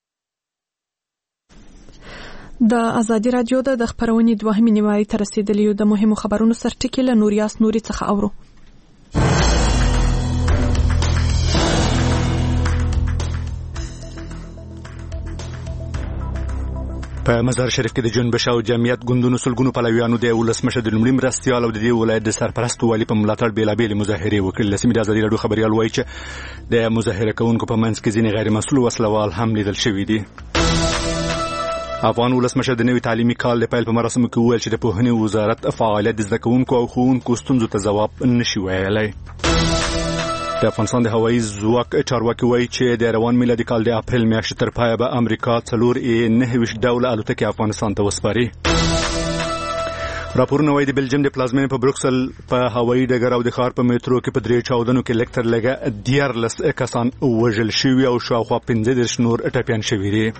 د ازادي رادیو د خبرونې دوهمې نیمایي ته رسیدلی د مهمو خبرونو سرټکی له نوریاس نوري څخه اورو. په مزار شریف کې د جنوب شاو جمعیت ګوندونو سلګونو پلویانو د ولسمشر د لومړي مرستیال او د دې ولایت د سرپرست والي په ملاتړ بیلابېلې مظاهرې وکړې. لسمې د ازادي رادیو خبريال وایي چې د مظاهره کوونکو په منځ کې ځینې غیر مسؤل وسلوال هم لیدل شوي دي. افغان ولسمشر د نوي تعلیمي کال د پیل په مراسمو کې وویل چې د پوهنې وزارت فعالیت د زده کوونکو او ښوونکو ستونزو ته ځواب نشي ویلی. د افغانستان د هوایي ځواک چارواکي وایي چې د روان میلادي کال د اپریل میاشتې تر پایه به امریکا 4.9 ډوله الوتکې افغانستان ته وسپاري. راپورونه وایي د بلجیم د پلازمینې په بروکسل په هوایي ډګر او د ښار په میترو کې په 3 چاودنو کې لږ تر لږه 14 کسان وژل شوي او شاوخوا 15 نور ټپیان شوي دي.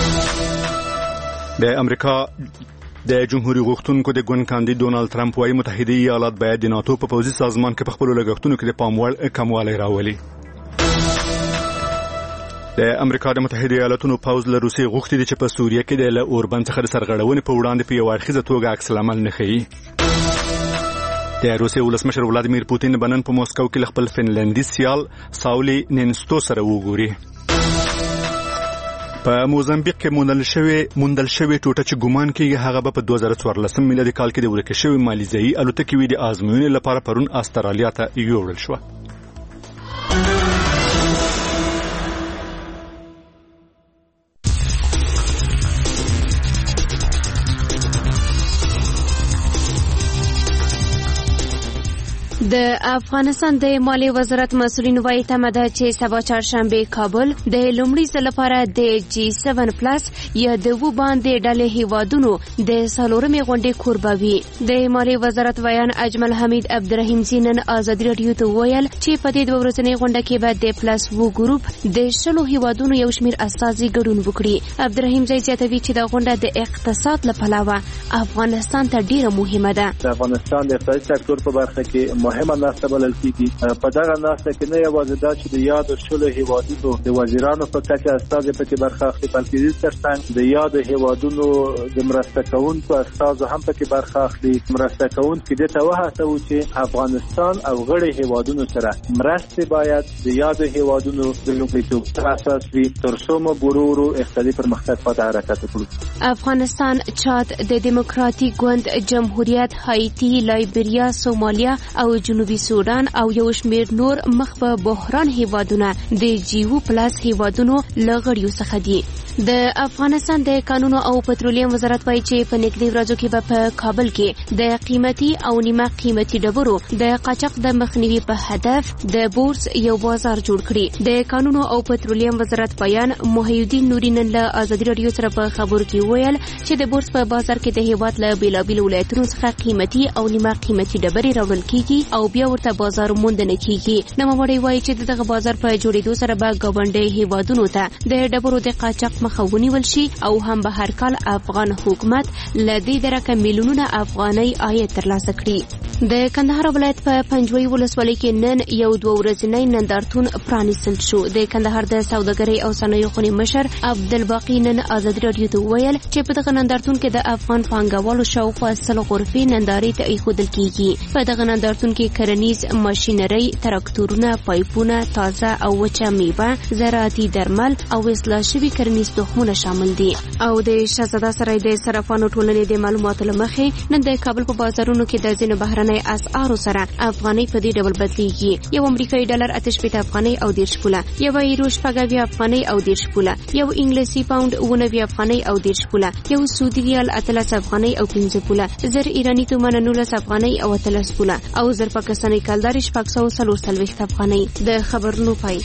د امریکا د جمهوریت غوښتونکو د ګوند کاندید ډونالد ټرمپ وايي متحده ایالات باید د ناتو په پوځي سازمان کې په خپل لګښتونو کې د پاموړ کموالی راولي. د امریکا د متحده ایالاتونو پوځ له روسیې غوښتي چې په سوریه کې د اوربند څخه د سرغړونې په وړاندې په یو اړخیزه توګه عکس العمل نه ښیي. د روسیې ولسمشر ولادیمیر پوتین بنن په موسکو کې خپل فنلندي سیال ساولی نینستو سره وګوري. په موزمبیق کې موندل شوی ټوټه چې ګومان کېږي هغه به په 2014 میلادي کال کې د ورکې شوی مالیزیایي الوتکې وي د آزموینې لپاره پرون استرالیا ته یوړل شوه. د افغانستان د مالیې وزارت مسؤلین وایي تمه ده چې سبا چهارشنبه کابل د لومړي ځل لپاره د G7 پلس یا د و باندې ډلې هیوادونو د څلورمې غونډې کوربه وي. د مالیې وزارت ویان اجمل حمید عبدالرحیم زینن ازادي رادیو ته ویل چې په دې دوه ورځنۍ غونډه کې به د پلس و ګروپ د 10 هیوادونو یو شمېر استازي ګډون وکړي. عبدالرحیم زیاتوي چې د غونډه د اقتصاد لپاره افغانستان ته ډیره مهمه ده. د افغانستان د اقتصادي سکتور په برخه کې مهمه ناسته بلل کیږي. په دغه ناسته کې نه یوازې دا چې د یاد شلو هیوادونو د وزیرانو په کچه استازي پکې برخه اخلي بلکې ترڅنګ د یاد هیوادونو د مرسته کوونکو استازو هم پکې برخه اخلي. مرسته کوونکي د ته وهڅوي چې افغانستان او غړي هیوادونو سره مرستې باید د یاد هیوادونو د لومړیتوب پر اساس وي ترڅو مو ورو اقتصادي پرمختګ ته حرکت وکړو. افغانستان، چاد، د دیموکراتیک ګوند جمهوریت، هایتی، لایبریا، سومالیا او جنوبي سودان او یو شمېر نور مخ په بحران هیوادونه د جیو پلاس هیوادونو لغړیو څخه دي. د افغانستان د کانونو او پټرولیم وزارت وایي چې په نږدې ورځو کې به په کابل کې د قیمتي او نیمه قیمتي ډبرو د قاچاق د مخنیوي په هدف د بورس یو بازار جوړ کړي. د کانونو او پټرولیم وزارت بیان محی الدین نوري نن له ازادي رادیو سره په خبرو کې ویل چې د بورس په بازار کې د هیواد له بیلابیلو ولایتونو څخه قیمتي او نیمه قیمتي ډبرې راوړل کیږي او بیا ورته بازار موندنه کیږي. نوموړی وایي چې دغه بازار په جوړېدو سره به ګاونډي هیوادونو ته د ډبرو د قاچاق مخه ونیول شي او هم به هر کال افغان حکومت له دې درکه میلیونونه افغانۍ عاید ترلاسه کړي. د کندهار ولایت په پنجوي ولسوالۍ کې نن یو 2 ورځنی نندارتون پرانیستل شو. د کندهار د سوداګرۍ او صنایعو خونې مشر عبدالباقي نن آزادي راډیو ته وویل چې په دغه نندارتون کې د افغان پانګوالو شاوخوا 100 غرفې نندارې ته ایښودل کیږي. په دغه نندارتون کې کرنیز ماشینري، تراکتورونه، پایپونه، تازه او وچه میوه، زراعتي درمل او اصلاح شوي کرنیز تخمونه شامل دي. او د شهزاده سرای د صرافانو ټولنې د معلوماتو له مخې نن د کابل په بازارونو کې د ځینو بهرنۍ اسعارو سره افغانۍ په دې ډول بدلیږي. یو امریکایي ډالر 88 افغانۍ او 10 پوله، یو یورو 90 افغانۍ او 10 پوله، یو انګلیسي پاوند 90 افغانۍ او 10 پوله، یو سعودي ریال 13 افغانۍ او 15 پوله، زر ایرانی تومان 19 افغانۍ او 13 پوله او زر پاکستاني کلدار 440 افغانۍ. د خبرونو پای.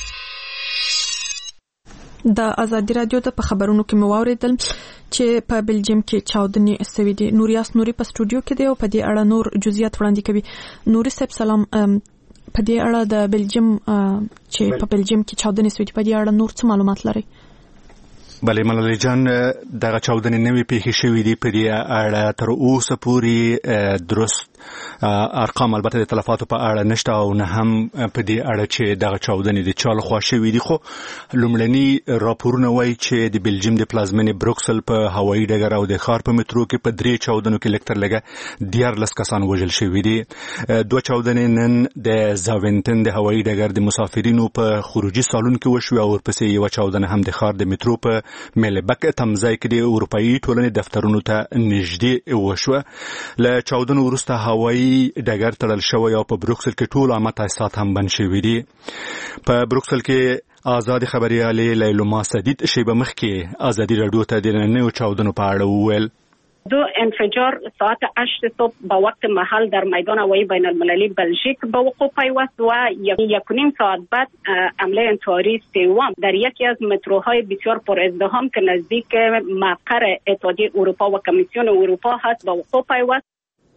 د آزادي رادیو د خبرونو کې مو واوریدل چې په بلجیم کې چاودنې سوي دي. نوریاس نوري په سټوډیو کې دی او په دې اړه نور جزئیات وړاندې کوي. نوري صاحب سلام. په دې اړه د بلجیم چې په بلجیم کې چاودنې سوي دي په دې اړه نور څه معلومات لري؟ بله ملالۍ جان، دغه چاودنې نوې پیښې شوي دي. په دې اړه تر اوسه پورې درست ارقام البته د تلفاتو په اړه نشته او نه هم په دې اړه چې دغه چاودنې د چا لخوا شوي دي. خو لومړني راپورونه وایي چې د بلجیم د پلازمینې بروکسل په هوایي ډګر او د ښار په مترو کې په 3 چاودنو کې لږ تر لږه 14 کسان وژل شوي دي. 2 چاودنې نن د زاوینتن د هوایي ډګر د مسافرینو په خروجي سالون کې وشوې او ورپسې یوه چاودنه هم د ښار د مترو په ملبک تمځای کې د اروپایي ټولنې دفترونو ته نږدې وشوه. له چاودنو وروسته هوایي ډګر تړل شوی او په بروکسل کې ټول عامه تاسیسات هم بند شوي دي. په بروکسل کې آزاد خبریالې لیلما سدید شیبه مخکې آزادي راډیو ته د نننیو چاودنو په اړه وویل. دو انفجار ساعت 8 صبح با وقت محل در میدان هوایی بین المللی بلژیک به وقوع پیوست و 1.5 ساعت بعد حمله انفجاری سوم در یکی از متروهای بسیار پر ازدحام که نزدیک مقر اتحادیه اروپا و کمیسیون اروپا هست به وقوع پیوست.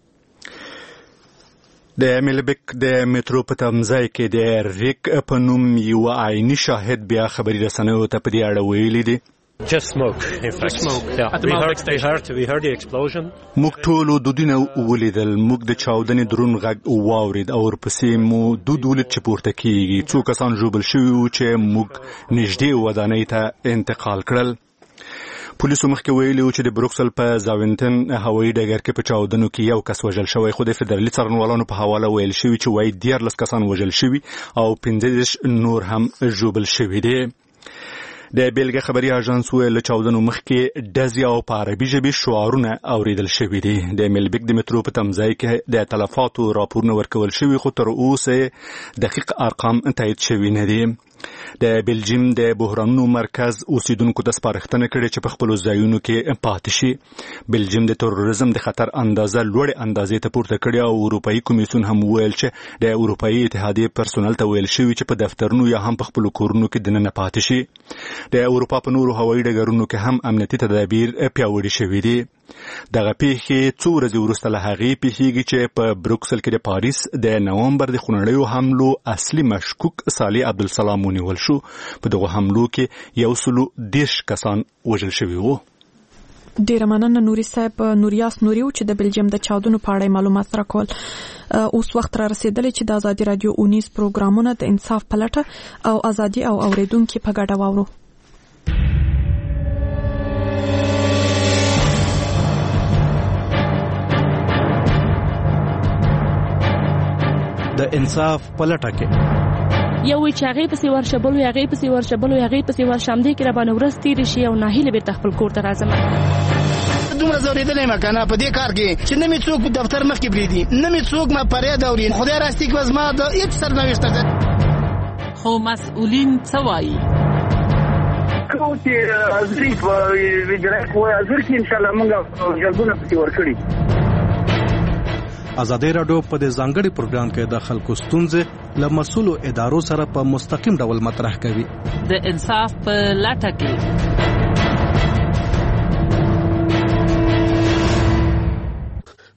د ملبک د مترو په تمځای کې د ریک په نوم یو عیني شاهد بیا خبري رسنیو ته په دې اړه ویلي دي. Just smoke. In fact, smoke. Yeah. We heard the explosion. موږ ټول دودونه ولیدل. موږ د چاودنې درون غږ واورید او ورپسې مو دود ولید چې پورته کیږي. څو کسان ژوبل شوي وو چې موږ نږدې ودانۍ ته انتقال کړل. پولیسو مخکې ویلي وو چې د بروکسل په زاوینتن هوایي ډګر کې په چاودنو کې یو کس وژل شوی، خو د فدرالي څارنوالانو په حواله ویل شوي چې وایي 14 کسان وژل شوي او 15 نور هم ژوبل شوي دي. د بیلګه خبري اژانس ویل چاودنو مخکې ډزې او په عربي ژبې شعارونه اوریدل شوي دي. د ملبک د مترو په تمځای کې د تلفاتو راپورونه ورکول شوي خو تر اوسه دقیق ارقام تایید شوي نه دي. د بلجیم د بحرانونو مرکز اوسیدونکو ته سپارښتنه کړې چې په خپلو ځایونو کې پاتې شي. بلجیم د تروریزم د خطر اندازه لوړې اندازې ته پورته کړې او اروپایي کمیسیون هم ویل چې د اروپایي اتحادیې پرسونل ته ویل شوي چې په دفترونو یا هم په خپلو کورونو کې دننه پاتې شي. د اروپا په نورو هوایي ډګرونو کې هم امنیتي تدابیر پیاوړي شوي دي. دغه پیښې څو ورځې وروسته له هغې پیښیږي چې په بروکسل کې د پاریس د نومبر د خونړیو حملو اصلي مشکوک صالح عبدالسلام ونیول شو. په دغه حملو کې 110 کسان وژل شوي وو. ډیره مننه نوري صاحب. نوریاس نوري چې د بلجیم د چاودنو په اړه معلومات راکول. اوس وخت را رسیدلی چې د آزادي رادیو 19 پروګرامونه د انصاف پلټه او آزادي او اوریدونکو په ګډه واورو. د انصاف پلټه کې یو چې هغه پسې ورشبلو هغه پسې ورشبلو هغه پسې ورشمدې کې را باندې ورس تیر شي او ناهیله به خپل کور ته راځم. دومره زوریدلې مکنه په دې کار کې چې نه می څوک په دفتر مخ کې بریدي، نه می څوک ما پرې دا ورین خدای راستي کې وزما د هیڅ سرنوشت ده. خو مسؤلین څه وایي؟ کوم چې ازري په ویجرای کوه ازر کې ان شاء الله موږ جلبونه پسې ورکړي. آزادي راډیو په دې ځانګړي پروګرام کې د خلکو ستونزې له مسؤلو ادارو سره په مستقیم ډول مطرح کوي. د انصاف په لټه کې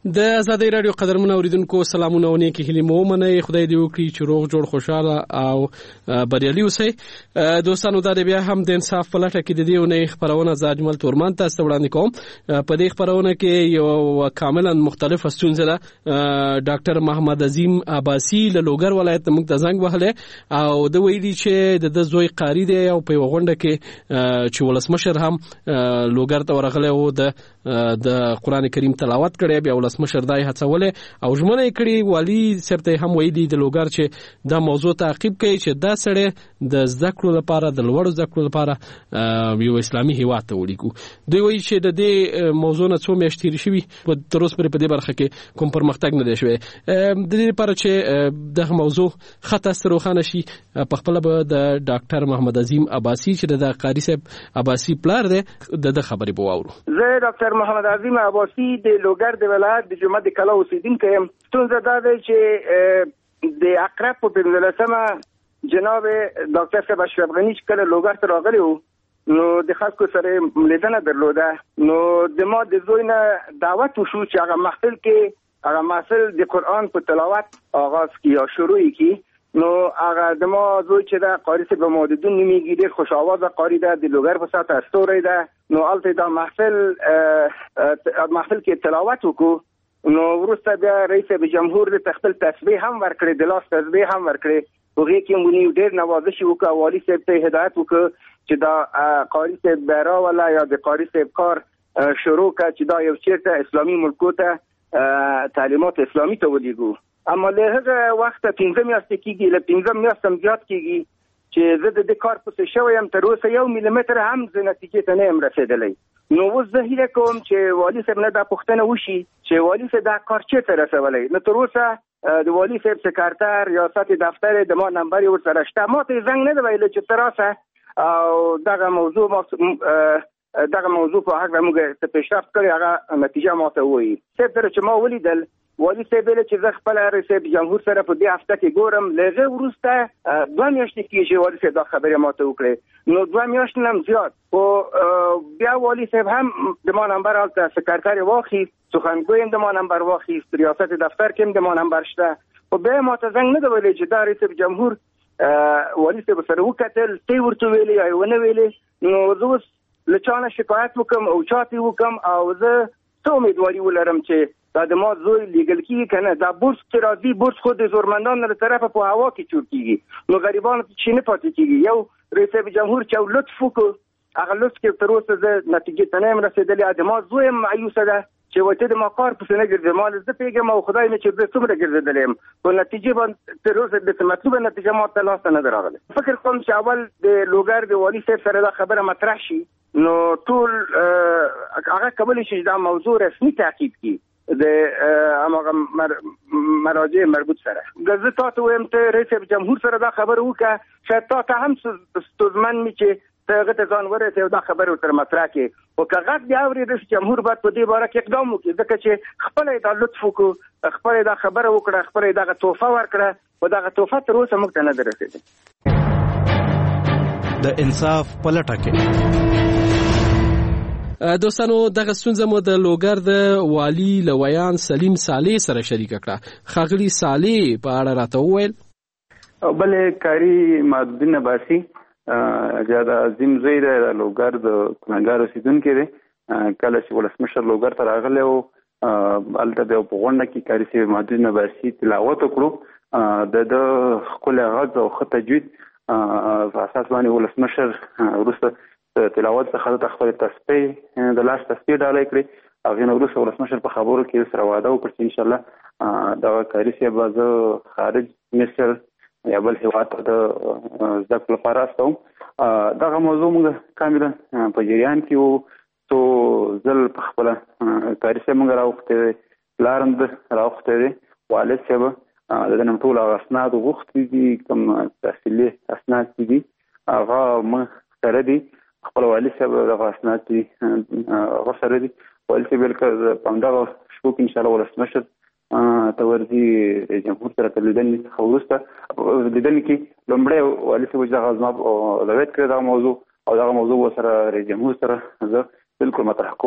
د آزادۍ رادیو قدرمنو اوریدونکو سلامونه او نیکی هیلې مو منئ. خدای دې وکړي چې روغ جوړ خوشاله او بریالي اوسئ. دوستانو دا بیا هم د انصاف په لټه کې د دې اونۍ خپرونه زه اجمل تورمان تاسو ته وړاندې کوم. په دې خپرونه کې یو کاملا مختلفه ستونزه ده. ډاکټر محمد عظیم عباسی له لوګر ولایت موږ ته زنګ وهله او د ویلي چې د زوی قاری دی او په غونډه کې چې ولسمشر هم لوګر ته ورغله او د قران کریم تلاوت کړي بیا ولسمشر دای هڅولې او ژمنه کړي والی سرته هم ویلي د لوګر چې دا موضوع تعقیب کوي چې دا سړی د ذکر لپاره د لوړ ذکر لپاره یو اسلامي هیواد ته وړيګو. دوی وایي چې د دې موضوع نه څو میاشتې تیر شوي په تر اوسه پورې په دې برخه کې کوم پرمختګ نه دی شوی. د دې لپاره چې دغه موضوع خطا ستروخانه شي په خپل به د ډاکټر محمد عظیم عباسی چې د قاری صاحب عباسی پلار دی د خبرې به واورو. زه ډاکټر محمد عظیم عباسی د لوګر د ولایت د جمعه د کلا اوسیدونکی یم. ستونزه دا ده چې د اقرب په 15مه جناب ډاکټر صاحب اشرف غنی چې کله لوګر ته راغلی وو نو د خلکو سره لیدنه درلوده. نو د ما د زوی نه دعوت وشو چې هغه محفل کې هغه محفل د قرآن په تلاوت آغاز کی یا شروع کی. نو هغه د ما زوی چې دا قاری صاحب مودودون نمیږي ډېر خوش آواز قاری ده د لوګر په ساته استوری ده. نو البته دا محفل کې تلاوت وکړو. نو وروسته بیا رئیس جمهور د خپل تسبیح هم ورکړي د لاس تسبیح هم ورکړي. هغه کې مونږ ډېر نوازش وکړو. والی صاحب ته هدایت وکړو چې دا قاری صاحب برا ولا یا د قاری صاحب کار شروع کړ چې دا یو چیرته اسلامي ملکو ته تعلیمات اسلامي ته ولېږو. اما له هغه وخت 15 میاشتې کېږي له 15 میاشتې هم زیات کېږي چې زه د دې کار پسې شوی یم. تر اوسه 1 ملیمتر هم زه نتیجې ته نه یم رسېدلی. نو اوس زه هیله کوم چې والي صاحب نه دا پوښتنه وشي چې والي صاحب دا کار چېرته رسولی. نو تر اوسه د والي صاحب سکرتر ریاست دفتر د ما نمبر یې ورسره شته. ما ته یې زنګ نه دی ویلی چې ته راسه او دغه موضوع په هکله موږ پیشرفت کړی هغه نتیجه ما ته ووایي. صاحب سره چې ما ولیدل والی صاحب ویل چې زه خپل رئیس جمهور سره په دې هفته کې ګورم. لږه وروسته 2 میاشتې کېږي والی صاحب دا خبرې ما ته وکړې. نو 2 میاشتې هم زیات خو بیا والی صاحب هم د ما نمبر هلته سکرتر یې واخیست. سخنګوی هم د ما نمبر واخیست. ریاست دفتر کې هم د ما نمبر شته. خو بیا ما ته زنګ نه دی ویلی چې دا رئیس جمهور والی صاحب سره وکتل تی ورته ویلي یا ونه ویلي. نو زه اوس له چا نه شکایت وکم او چاته وکم او زه څه امیدواري ولرم چې دا د ما زوی لیګل کیږي کنه. دا بورس چې راځي بورس خود د زورمندانو له طرفه په هوا کې چور کیږي. نو غریبانو ته چې نه پاتې کیږي. یو رئیس جمهور چې لطف وکړو هغه لطف کې تر اوسه زه نتیجې ته نه یم رسېدلی. د ما زوی هم مایوسه ده چې وته د ما کار پسې نه ګرځي. ما زه پیږم او خدای مې چې زه څومره ګرځېدلی یم په نتیجې باندې تر اوسه د مطلوبه نتیجه ما ته لاسته نه ده راغلې. فکر کوم چې اول د لوګر د والي صاحب سره دا خبره مطرح شي نو ټول هغه کولی شي دا موضوع رسمي تعقیب کړي د هغه مراجع مربوط سره. زه تاسو وایم ته رئیس جمهور سره دا خبره وکړه چې تاسو هم ستونزمن می چې ته هغه ته ځان ورته دا خبره تر مطرح کې او که غږ دی اوري رئیس جمهور باید په دې باره کې اقدام وکړي ځکه چې خپل دا لطف وکړو خپل دا خبره وکړه خپل دا تحفه ورکړه او دا تحفه تر اوسه موږ ته نه درسېده. د انصاف پلټه کې دوستانو دغه ستونزه مو د لوګر د والی لویان سلیم صالح سره شریک کړه. خاغلی صالح په اړه راته وویل. بلې کاری مادین عباسی جاده عظیم زوی دی د لوګر د کنګار اوسیدونکی دی. کله چې ولسمشر لوګر ته راغلی و هلته د په غونډه کې کاري صاحب مادین عباسی تلاوت وکړو. د ښکلی غږ او ښه تجوید په اساس باندې ولسمشر وروسته تلاوت څخه د خپل تسبیح د لاس تسبیح ډالۍ کړې. هغې نه وروسته ولسمشر په خبرو کې سره واده وکړ چې انشاءالله دغه کاري صاحب به زه خارج مصر یا بل هېواد ته د زده کړو لپاره استوم. دغه موضوع موږ کاملا په جریان کې وو. څو ځل په خپله کاري صاحب موږ راوښتی دی پلار هم ده راوښتی دی والد صاحب د ده نه ټول هغه اسناد غوښتي دي کوم تحصیلي اسناد چې دي هغه موږ سره دي. خپل والي صاحب دغه اسناد دي هغه سره دي. والي صاحب ویل که په همدغه شپو کې انشاءالله ولسمشر ته ورځي جمهور سره تر لیدنې څخه وروسته لیدنې کې لومړی والي صاحب چې دغه زما اولویت کړی دغه موضوع او دغه موضوع سره رئیس جمهور سره زه بالکل مطرح کوم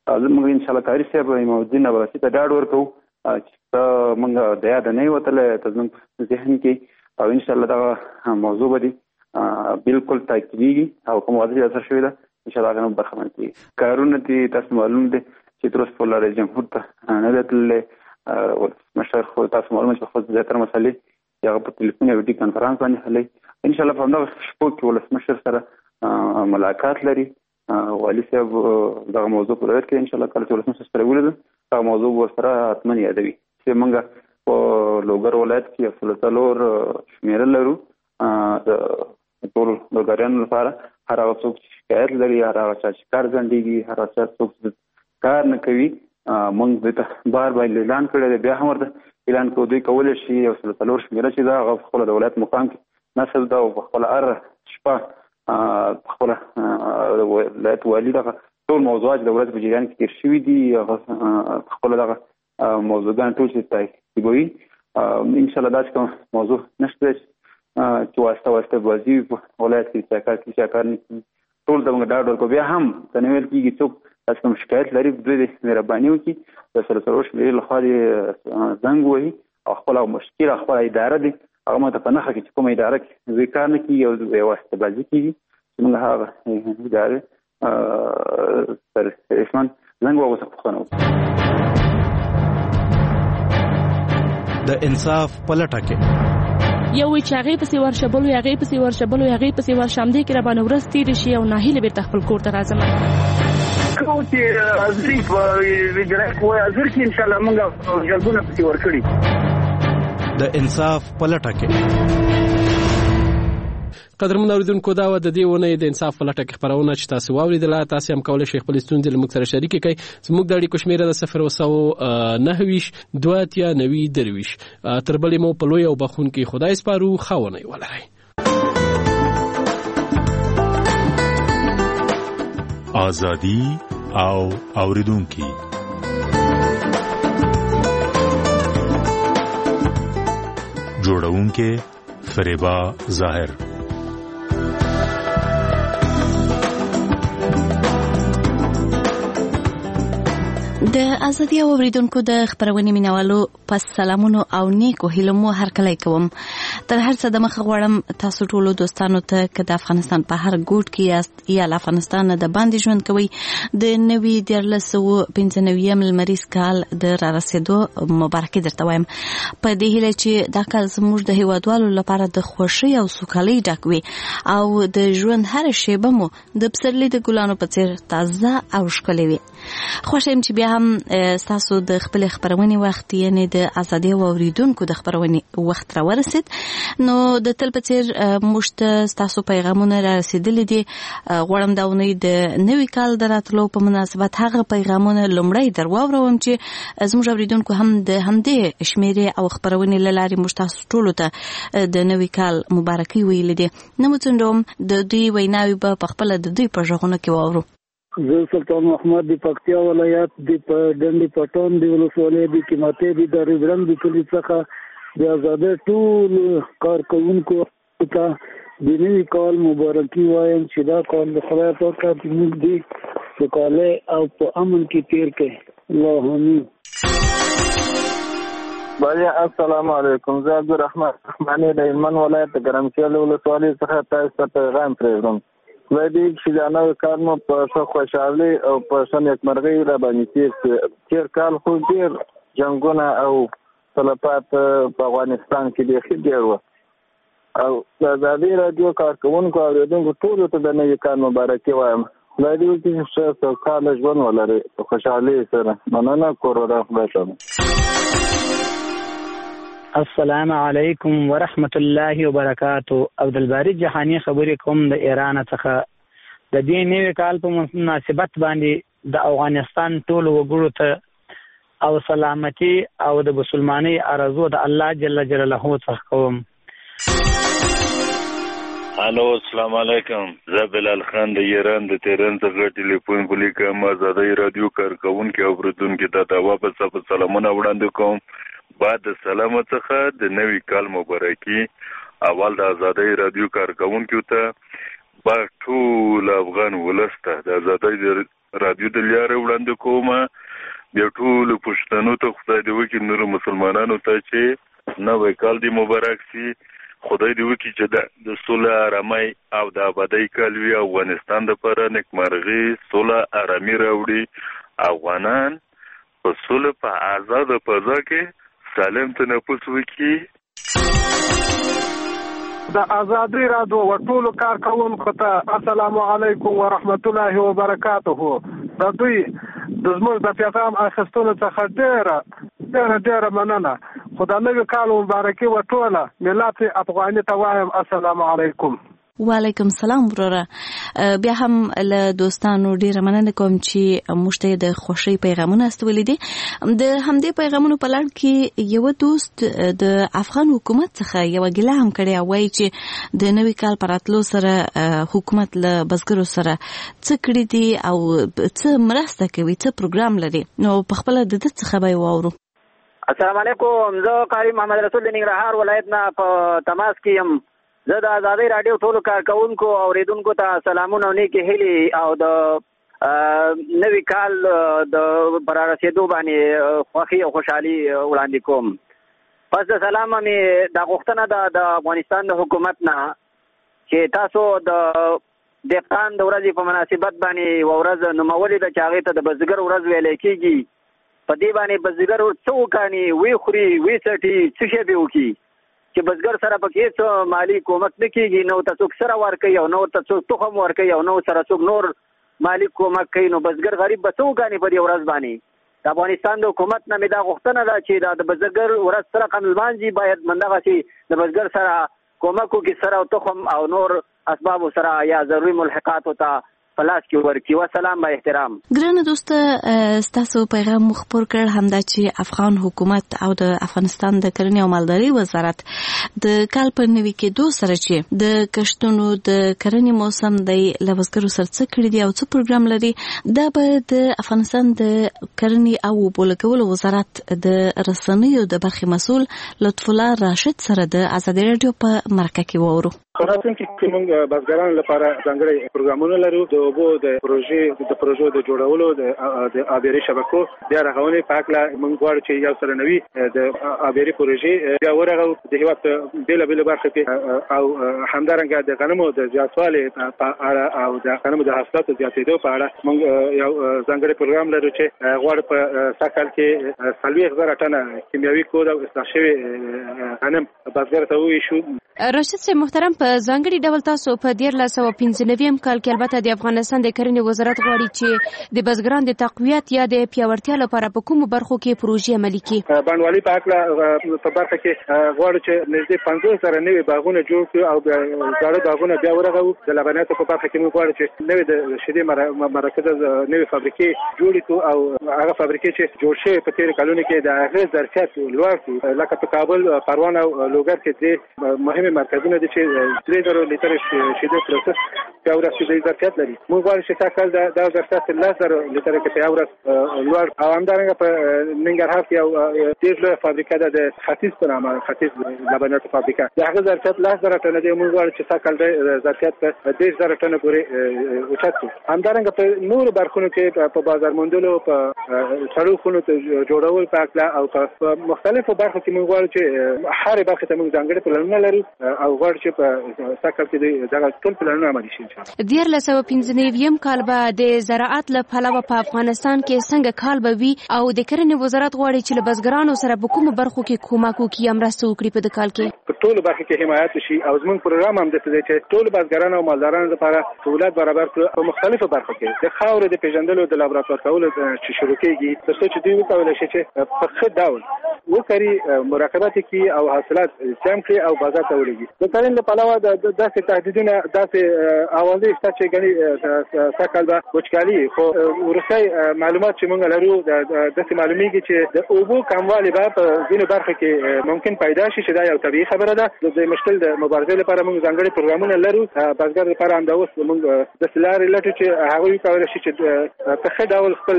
موږ ان شاء الله کاری صاحب امام الدین عباسي ته ډاډ ورکو چې موږ د یاد نه وتلې ته زموږ ذهن کې او ان شاء الله دا موضوع به بالکل تاکیدي او کوم وضعیت اثر شوی ده ان شاء الله غو برخمن کې کارونه دي تاسو معلوم دي چې تر اوسه په لاره جمهور ته نه دتل مشر خو تاسو معلومه چې خو زیاتره مسلې یا په ټلیفون یا ویډیو کانفرنس باندې حلې ان شاء الله په همدغه شپو کې ولسمشر سره ملاقات لري والي صاحب دغه موضوع په اړه کې ان شاء الله کله چې ولسمشر سره ولید هغه موضوع ورسره حتمن یادوي چې موږ په لوګر ولایت کې فلسطلور شمیره لرو د ټول لوګریانو لپاره هر هغه څوک چې شکایت لري هر هغه چې کار ځنډېږي هر هغه څوک کار نه کوي موږ د بار باندې اعلان کړی دی بیا هم ورته اعلان کوو دوی کولی شي یو فلسطلور شمیره چې دا هغه خپله د ولایت مقام کې نصب ده او په خپله هر شپه خپله ولایت والي دغه ټول موضوعات د ورځې په جریان کې تېر شوي دي هغه خپله دغه موضوعګان ټول چې تعقیبوي انشاءالله داسې کوم موضوع نشته چې واسطه بازي په ولایت کې چې کار نه کوي ټول ته موږ ډاډ ورکوو بیا هم ته نه ویل کېږي څوک داسې کوم شکایت لري دوی د مهرباني وکړي د فلسطلور شمیرې لخوا دې زنګ وهي او خپله مشکله خپله اداره دي هغه ماته په نښه کې چې کومه اداره کې دوی کار نه کېږي او واسطه بازي کېږي چې موږ هغه ادارې سر رسمن زنګ وغوڅه پوښتنه وکړو د انصاف په لټه کې یو چې هغه پسې ورشبلو هغه پسې ورشبلو هغه پسې ورشم دي کې را باندې ورس تیر شي او ناهیله بیرته خپل کور ته راځم کوم چې ازري په ویډرا کوه ازر کې ان شاء الله موږ جلبونه پسې ورکړي د انصاف په لټه کې قدرمن اوریدونکو دا و د دې ونې د انصاف په لټه کې خبرونه چې تاسو واوریدله تاسو هم کولای شئ خپل ستونزې موږ سره شریک کړئ زموږ د اړیکو شمیره د 029 تر بلې مو په لوی او بخونکي خدای سپارو خاونې ولرئ آزادی او اوریدونکو جوړونکو فریبا ظاهر د ازادي اوریدونکو د خبرونې مینوالو پس سلامونو او نیکو هیلو مو هر کله کوم تر هر څه د مخ غوړم تاسو ټول دوستانو ته که د افغانستان په هر ګوټ کې یاست یا د افغانستان د باندې ژوند کوي د نوي 1495 لمریز کال د را رسیدو مبارکي درته وایم په دې هیله چې دا کال زموږ د هیوادوالو لپاره د خوښۍ او سوکالۍ ډک وي او د ژوند هر شیبه مو د پسرلي د ګلانو په څیر تازه او ښکلې وي خوښ یم چې بیا هم تاسو د خپل خبرونې وخت یعنی د ازادي اوریدونکو د خبرونې وخت را ورسید نو د تل په څیر موږ تاسو پیغامونه را رسیدلې دي غواړم دا ونې د نوي کال د راتلو په مناسبت هغه پیغامونه لومړی درواوروم چې زموږ اوریدونکو هم د همدې شمیرې او خبرونې له لارې موږ تاسو ټولو ته د نوي کال مبارکي ویلې دي نو موږ د دوی ویناوي په خپل د دوی په ژغونه کې واورو زه سلطان محمد دی پکتیا ولایت دی په ډنډي پټون دی ولسوالۍ دی قیمتي دی د ریبرنګ دی کلی څخه د آزاد ټول کارکونکو ته د نوي کال مبارکي وایم چې دا کال د خدای په کار موږ دی سوکاله او په امن کې تیر کړي الله امين بله السلام علیکم زه عبدالرحمن رحماني د هلمند ولایت د ګرمسیل ولسوالۍ څخه تاسو ته پیغام پرېږدم خدای دې چې دا نوی کال مو په ښه خوشحالۍ او په ښه نیکمرغۍ را باندې تېر کال خو ډېر جنګونه او تلفات په افغانستان کې بیخي ډېر وو او د ازادي راډیو کارکوونکو او اورېدونکو ټولو ته د نوي کال مبارکي وایم خدای دې وکړي چې ښه سوکاله ژوند ولرئ په خوشحالۍ سره مننه کورونه خدای ته السلام علیکم ورحمت الله وبرکاتو عبدالباری جهانی خبرې کوم د ایران څخه د دې نوي کال په مناسبت باندې د افغانستان ټول وګړو ته او سلامتی او د مسلمانۍ ارزو د الله جل جلاله څخه کوم الو السلام علیکم زه بلال خان د ایران د تهران څخه ټلیفون کوم آزادي رادیو کارکونکو او اوریدونکو ته واپس سلامونه وړاندې کوم بعد سلام څخه د نوي کال مبارکي اول د آزادي رادیو کارکونکو ته با ټول افغان ولسته د آزادي رادیو د لارې وړاندې کوم د ټول پښتنو ته خدای دې وکړي نور مسلمانانو ته چې نوې کال دې مبارک شي خدای دې وکړي چې د سوله آرامۍ او د آبادۍ کال وي افغانستان دپاره نیکمرغي سوله آرامي راوړي افغانان په سوله په آزاده فضا کې سالم تنفس وکړي د ازادي رادیو ټولو کارکونکو ته السلام علیکم ورحمت الله وبرکاته د دوی د زموږ د پیغام اخیستلو څخه ډېره مننه خدای نوی کال مبارکي وټوله ملت افغاني ته وایم السلام علیکم وعلیکم السلام وروره بیا هم له دوستانو ډیره مننه کوم چې موږ ته د خوشي پیغامونه استولې دي د همدې پیغامونو په لړ کې یو دوست د افغان حکومت څخه یو ګیله هم کړی وایي چې د نوي کال پراتلو سره حکومت له بزګرو سره څه کړی دي او څه مرسته کوي څه پروګرام لري نو په خپل د دې څخه به واورو السلام علیکم زه قاری محمد رسول د ننګرهار ولایت نه په تماس کې یم زه د ازادي رادیو ټولو کارکونکو او اوریدونکو ته سلامونه او نیکې هیلې او د نوي کال د برارسېدو باندې خوښي او خوشحالي وړاندې کوم پس د سلام مې د غوښتنه د افغانستان د حکومت نه چې تاسو د دهقان د ورځې په مناسبت باندې یوه ورځ نومولې ده چې هغې ته د بزګر ورځ ویلی کېږي په دې باندې بزګر څه وکړي وی خوري وی څټي څه شی به وکړي چې بزګر سره پکې څه مالی کومک نه کېږي نو ته څوک سره ورکوي او نو ته څوک تخم ورکوي او نو سره څوک نور مالی کومک کوي نو بزګر غریب به څه وکړي په دې ورځ باندې د افغانستان د حکومت نه مې دا غوښتنه ده چې د بزګر ورځ سره قانونمندي باید مندغسې د بزګر سره کومک وکړي سره تخم او نور اسباب سره یا ضروري ملحقات ته پلاس کې ورکی و سلام با احترام ګرانه دوست ستاسو پیغام مخبر کړ همدا چې افغان حکومت او د افغانستان د کرنې او مالدارۍ وزارت د کال په نوي کېدو سره چې د کښتونو د کرنې موسم دی له بزګرو سره څه کړي دي او څه پروګرام لري دا به د افغانستان د کرنې او اوبو لګولو وزارت د رسنیو د برخې مسؤل لطف الله راشد سره د ازادي رادیو په مرکه کې واورو راتلونکي کې موږ بزګرانو لپاره ځانګړي پروګرامونه لرو د اوبو د پروژو د جوړولو د آبیاري شبکو بیا رغونې په هکله موږ غواړو چې یو سره نوي د آبیاري پروژې بیا ورغو د هېواد بېلابېلو برخو کې او همدارنګه د غنمو د زیاتوالي په اړه او د غنمو د حاصلاتو زیاتېدو په اړه موږ یو ځانګړی پروګرام لرو چې غواړو په سږ کال کې 40,000 ټنه کیمیاوي کود او اصلاح شوي غنم بزګر ته وویشو راشد صاحب محترم په ځانګړي ډول تاسو په 1995 کال کې البته د افغانستان د کرنې وزارت غواړي چې د بزګرانو د تقویت یا د پیاوړتیا لپاره په کومو برخو کې پروژې عملي کړي بڼوالي په هکله په برخه کې غواړو چې نږدې 50,000 نوي باغونه جوړ کړو او زاړه باغونه بیا ورغو د لبنیاتو په برخه کې موږ غواړو چې نوي د شیدې مرکز نوي فابریکې جوړ کړو او هغه فابریکې چې جوړ شوي په تیر کلونو کې د هغه ظرفیت لوړ کړو لکه په کابل پروان او لوګر کې د مهمه مرکزونه دي چې 3,000 لیټر شیدې پروسس په ورځ کې ظرفیت لري موږ غواړو چې تاکل دا ظرفیت 10,000 لیټر کې په ورځ لوړ او همدارنګه په ننګرهار کې یو ډېر لوی فابریکه ده د ختیځ په نامه ختیځ لبنیاتو فابریکه د هغه ظرفیت 10,000 ټنه دی موږ غواړو چې تاکل د ظرفیت په 10,000 ټنه پورې اوچت کړو همدارنګه په نورو برخونو کې په بازار موندلو په سړو خونو ته جوړول په اکلا او په مختلفو برخو کې موږ غواړو چې هر برخه ته موږ ځانګړي پلانونه لرو او غواړو چې په ساکل کې دغه ټول پلانونه عملي شي ان شاء الله 1995 کال به د زراعت له پلوه په افغانستان کې څنګه کال به وي او د کرنې وزارت غواړي چې له بزګرانو سره په کومو برخو کې کومک وکړي یا مرسته وکړي په دې کال کې په ټولو برخو کې حمایت شي او زموږ پروګرام هم د دې چې ټول بزګرانو او مالدارانو لپاره سہولت برابر کړو په مختلفو برخو کې د خاورې د پیژندلو د لابراتوار کولو چې شروع کیږي ترڅو چې دوی وکولای شي چې په ښه ډول وکړي مراقبت کوي او حاصلات جمع کړي او بازار ته ولېږي د کرنې په علاوه د داسې تهدیدونه داسې اوازې شته چې ګڼي سږ به وچکالي خو وروستی معلومات چې موږ لرو داسې معلومیږي چې د اوبو کموالی به په ځینو برخو کې ممکن پیدا شي چې دا یو طبیعي خبره ده د مشکل د مبارزې لپاره موږ ځانګړي پروګرامونه لرو بزګر لپاره همدا اوس موږ داسې لارې لټو چې هغوی وکولی شي چې په ښه ډول خپل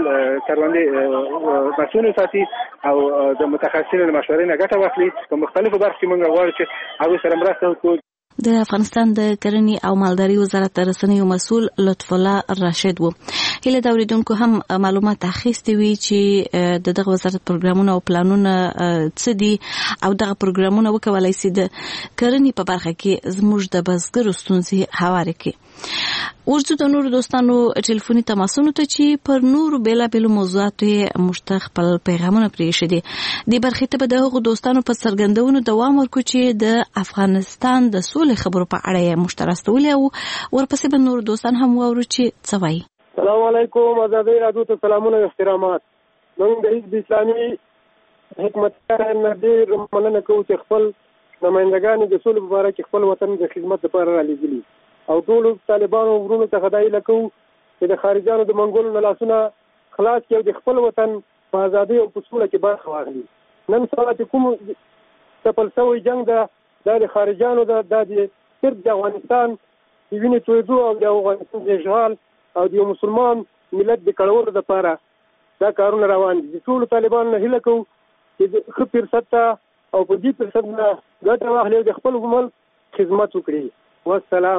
کروندې مسؤل وساتي او د متخصصینو له مشورې نه ګټه واخلي په مختلفو برخو کې موږ غواړو چې هغوی سره مرسته وکړو د افغانستان د کرنې او مالدارۍ وزارت د رسنیو مسؤل لطف الله راشد و. هله د اوریدونکو هم معلومات اخیستي وي چې دغه وزارت پروګرامونه او پلانونه څه دي او دغه پروګرامونه وکولای شي د کرنې په برخه کې زموږ د بزګرو ستونزې هوارې کړي. ورته د نورو دوستانو ټلیفوني تماسونو ته چې پر نورو بیلابېلو موضوعاتو مشته خپل پیغامونه پرېښي دي. د برخې ته به د هغو دوستانو په څرګندونو دوام ورکړو چې د افغانستان د سولې خبرو په اړه یې مشته راستولې او ورپسې به نورو دوستان هم واورو چې څه وایي. السلام علیکم. ازادۍ راډیو ته سلامونه او احترامات. موږ د حزب اسلامي حکومتیار نه ډېر مننه کوو چې خپل نمایندګان د سولې په اړه کې خپل وطن د خدمت لپاره رالېږلي او ټول طالبانو ورونو ته خدای لکو چې د خارجانو د منګولو نه لاسونه خلاص کړي او د خپل وطن په ازادۍ او په سوله کې برخه واخلي. نن سبا چې کوم تپل شوی جنگ د خارجانو د صرف د افغانستان د وینې تویدو او د افغانستان د اشغال او د مسلمان ملت د کړولو لپاره دا کارونه روان دي. ټول طالبانو نه هیله کوو چې ښه فرصت ته او په دې فرصت نه ګټه واخلي او د خپل ملک خدمت وکړي. والسلام.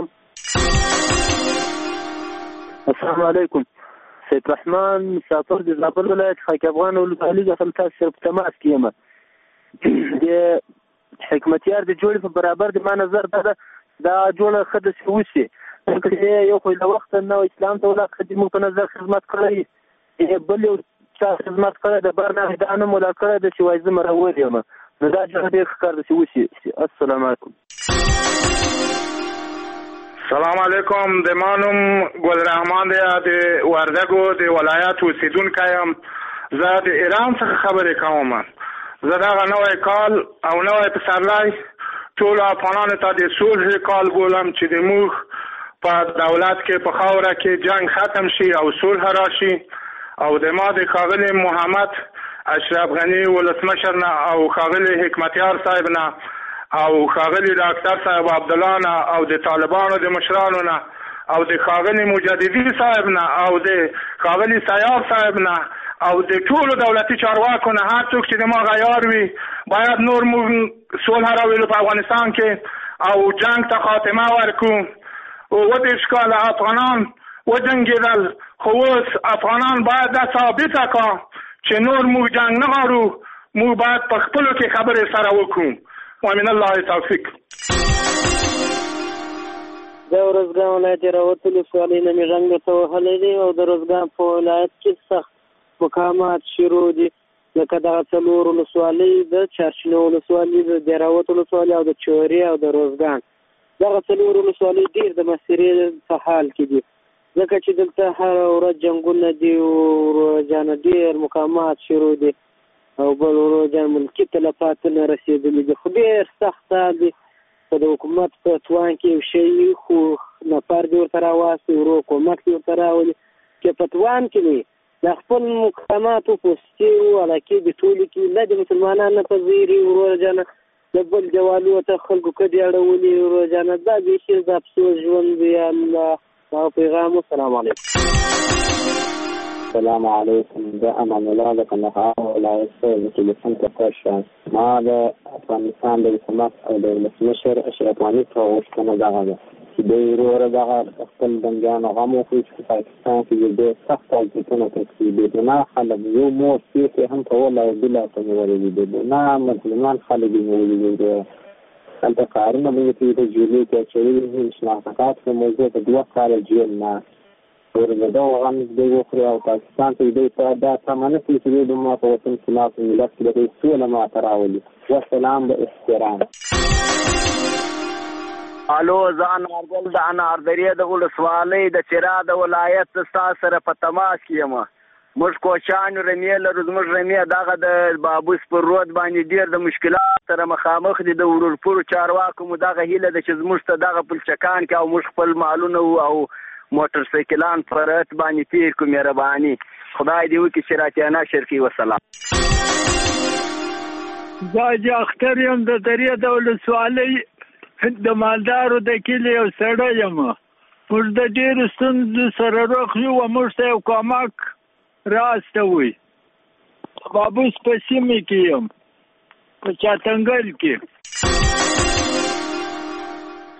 السلام علیکم. سید رحمان مسافر د زابل ولایت خاک افغان ولسوالۍ څخه تاسو سره په تماس کې یم. د حکمتیار د جوړې په برابر د ما نظر دا جوړه خدای وسی یو خو له وخت نه اسلام ته ولا خدمت په نظر خدمت کړی بل یو چا خدمت کړی د برنه د انم ولا کړی د شوای زمره ولیم نو دا جوړه ډیر ښکار د وسی. السلام علیکم. سلام علیکم. د مانوم ګل رحمان دی د وردګو د ولایت اوسیدونکی یم. زه د ایران څخه خبرې کوم. زه دغه نوی کال او نوی پسرلی ټول افغانانو ته د صلح کال بولم چې د موږ په دولت کې په خاوره کې جنگ ختم شي او صلح راشي او د ما د ښاغلي محمد اشرف غني ولسمشر نه او ښاغلي حکمتیار صاحب نه او ښاغلي ډاکټر صاحب عبدالله نه او د طالبانو د مشرانو نه او د ښاغلي مجددي صاحب نه او د ښاغلي سیاف صاحب نه او د ټولو دولتي چارواکو نه هر څوک چې د ما غیار وي باید نور موږ صلح راولو په افغانستان کې او جنگ ته خاتمه ورکړو. ودېرش کاله افغانان وجنګېدل خو اوس افغانان باید دا ثابته کړه چې نور موږ جنگ نه غواړو. موږ باید په خپلو کې خبرې سره وکړو. ومن الله توفیق. د ورځګان ولایت راوتلو ولسوالۍ نه مې رنګ ته وهلی دی او د ورځګان په ولایت کې سخت مقامات شروع دي لکه دغه څلور ولسوالۍ د چارشینو ولسوالۍ د دراوت ولسوالۍ او د چوري او د ورځګان. دغه څلور ولسوالۍ ډېر د مسیرې په حال کې دي ځکه چې دلته هره ورځ جنګونه دي او روزانه ډېر مقامات شروع دي او بل روزانه ملکي تلفات نه رسېدلي دي. خو ډېر سخت دي په د حکومت په توان کې یو شی خو نفر دې ورته راواستي ورو حکومت دې ورته راولي چې په توان کې وي د خپل مقاماتو پوستې او علاقې د ټولې کې نه د مسلمانانو په زیري ورجانه د بل جوالو ته خلکو کدي اړولي ورجانه دا به شي د افسوس ژوند دی. الله او پیغام. السلام علیکم. السلام علیکم. د امان الله د کندهار ولایت څخه ټلیفون کوم. ما د افغانستان د حکومت او د ولسمشر اشرف غني په وشتنه دغه چې د وروره دغه خپل بنګانو غمو خو چې پاکستان کې د سخت حالتونو کې د نه خلک یو مو چې هم په ولا بلا په ورې دي نه مسلمان خلک دی ویلي هلته کارونه به چې د جوړې کې چې د شناختات په موضوع په دوه کال جیل نه ورته وغم د وخره او پاکستان ته د دا سمانه چې د ما په وطن کې لا په ملت کې د سولې ما تراولي. والسلام د احترام. الو ځان ارګل د انار درې د ولسوالۍ د چرا د ولایت سره په تماس کې یم. موږ کوچان رمې لرو. زموږ رمې دغه د بابوس پر رود باندې ډېر د مشکلات سره مخامخ دي. د ورورپور چارواکو مو دغه هیله ده چې زموږ ته دغه پلچکان کې او موږ خپل مالونه او موټر سایکلان فرات باندې تیر کو مهرباني خدای دې وکړي چې راتیانا شرکی. وسلام. زاجي اختر یم د درې د ولسوالۍ د مالدارو د کلي یو سړی یم. موږ د ډېرو ستونزو سره روغ یو او موږ ته یو کمک راستوي. بابوس په سیمې کې یم په چاتنګل کې.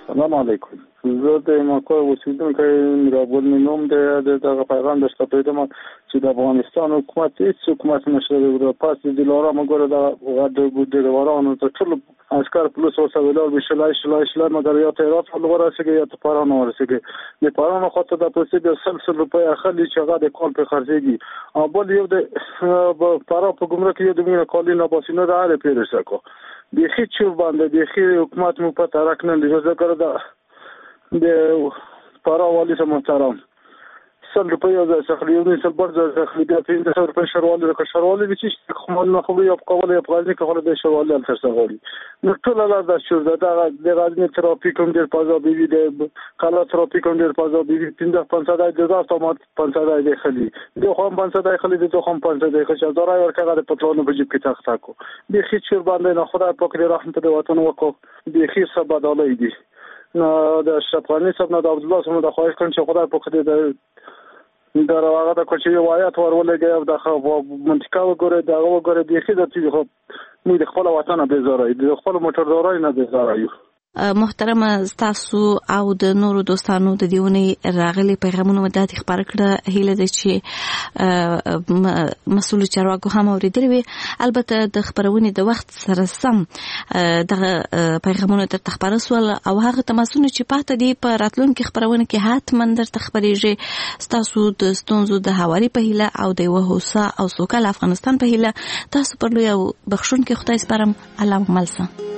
سلام علیکم. زه د مکو اوسیدونکی میرابول نوم د دغه پیغام درته پیدم چې د افغانستان حکومت هیڅ حکومت نشته د پاس د لارا مګر د غډ ګډ ورانو ته ټول عسكر پولیس او سویلار بشلای مګر یا تهرات ولور سره یا پاران ورسېږي د پاران خاطر د پیسې د 100 روپیا اخلي چې هغه د کال په خرڅيږي او بل یو د پارا په ګمرک یو د مینه کالي نه باسینه د اړه پیرسه کو د هیڅ باندې د هیڅ حکومت مو په ترک نه لږه ذکر ده د پارا والی سره محترم 100 روپیا د سخلیونی سره برځ سخلی د 500 روپیا شروالي د شروالي چې خمول نه خو یو قواله افغاني کوله د شروالي تر څنګه نو ټول لا د شور د غاځنی ترافیک هم ډیر پازا بي د کالا ترافیک هم ډیر پازا بي 550 د زاستمات 550 د خلی د خو 550 خلی د خو 550 خو زرا ورکه د پټرونو په جيب کې تخته کو د هیڅ شور باندې نه خدای پاک دې رحمت د وطن وکړو د هیڅ بدلای دي نو د شپانی صاحب نه د عبد الله صاحب د خواهش کوم چې خدای پاک دې د راغه د کوچي روایت ورولګي او د منطقه وګوره دا وګوره د خې د تي خو موږ د خپل وطن به زارای د خپل موټر زارای نه به زارای. محترمه تاسو او د نورو دوستانو د دیونی راغلي پیغامونه مدد خبر کړه هیله ده چې مسؤل چارواکو هم اوریدل وي البته د خبرونې د وخت سره سم د پیغامونه تر خبر سوال او هغه تماسونه چې پاتې دي په راتلونکو خبرونه کې حتما در تخبريږي تاسو د ستونزو د حواله په هیله او د وهوسا او سوکال افغانستان په هیله تاسو پر لوی بخښونکو خدای سپارم الله ملسه.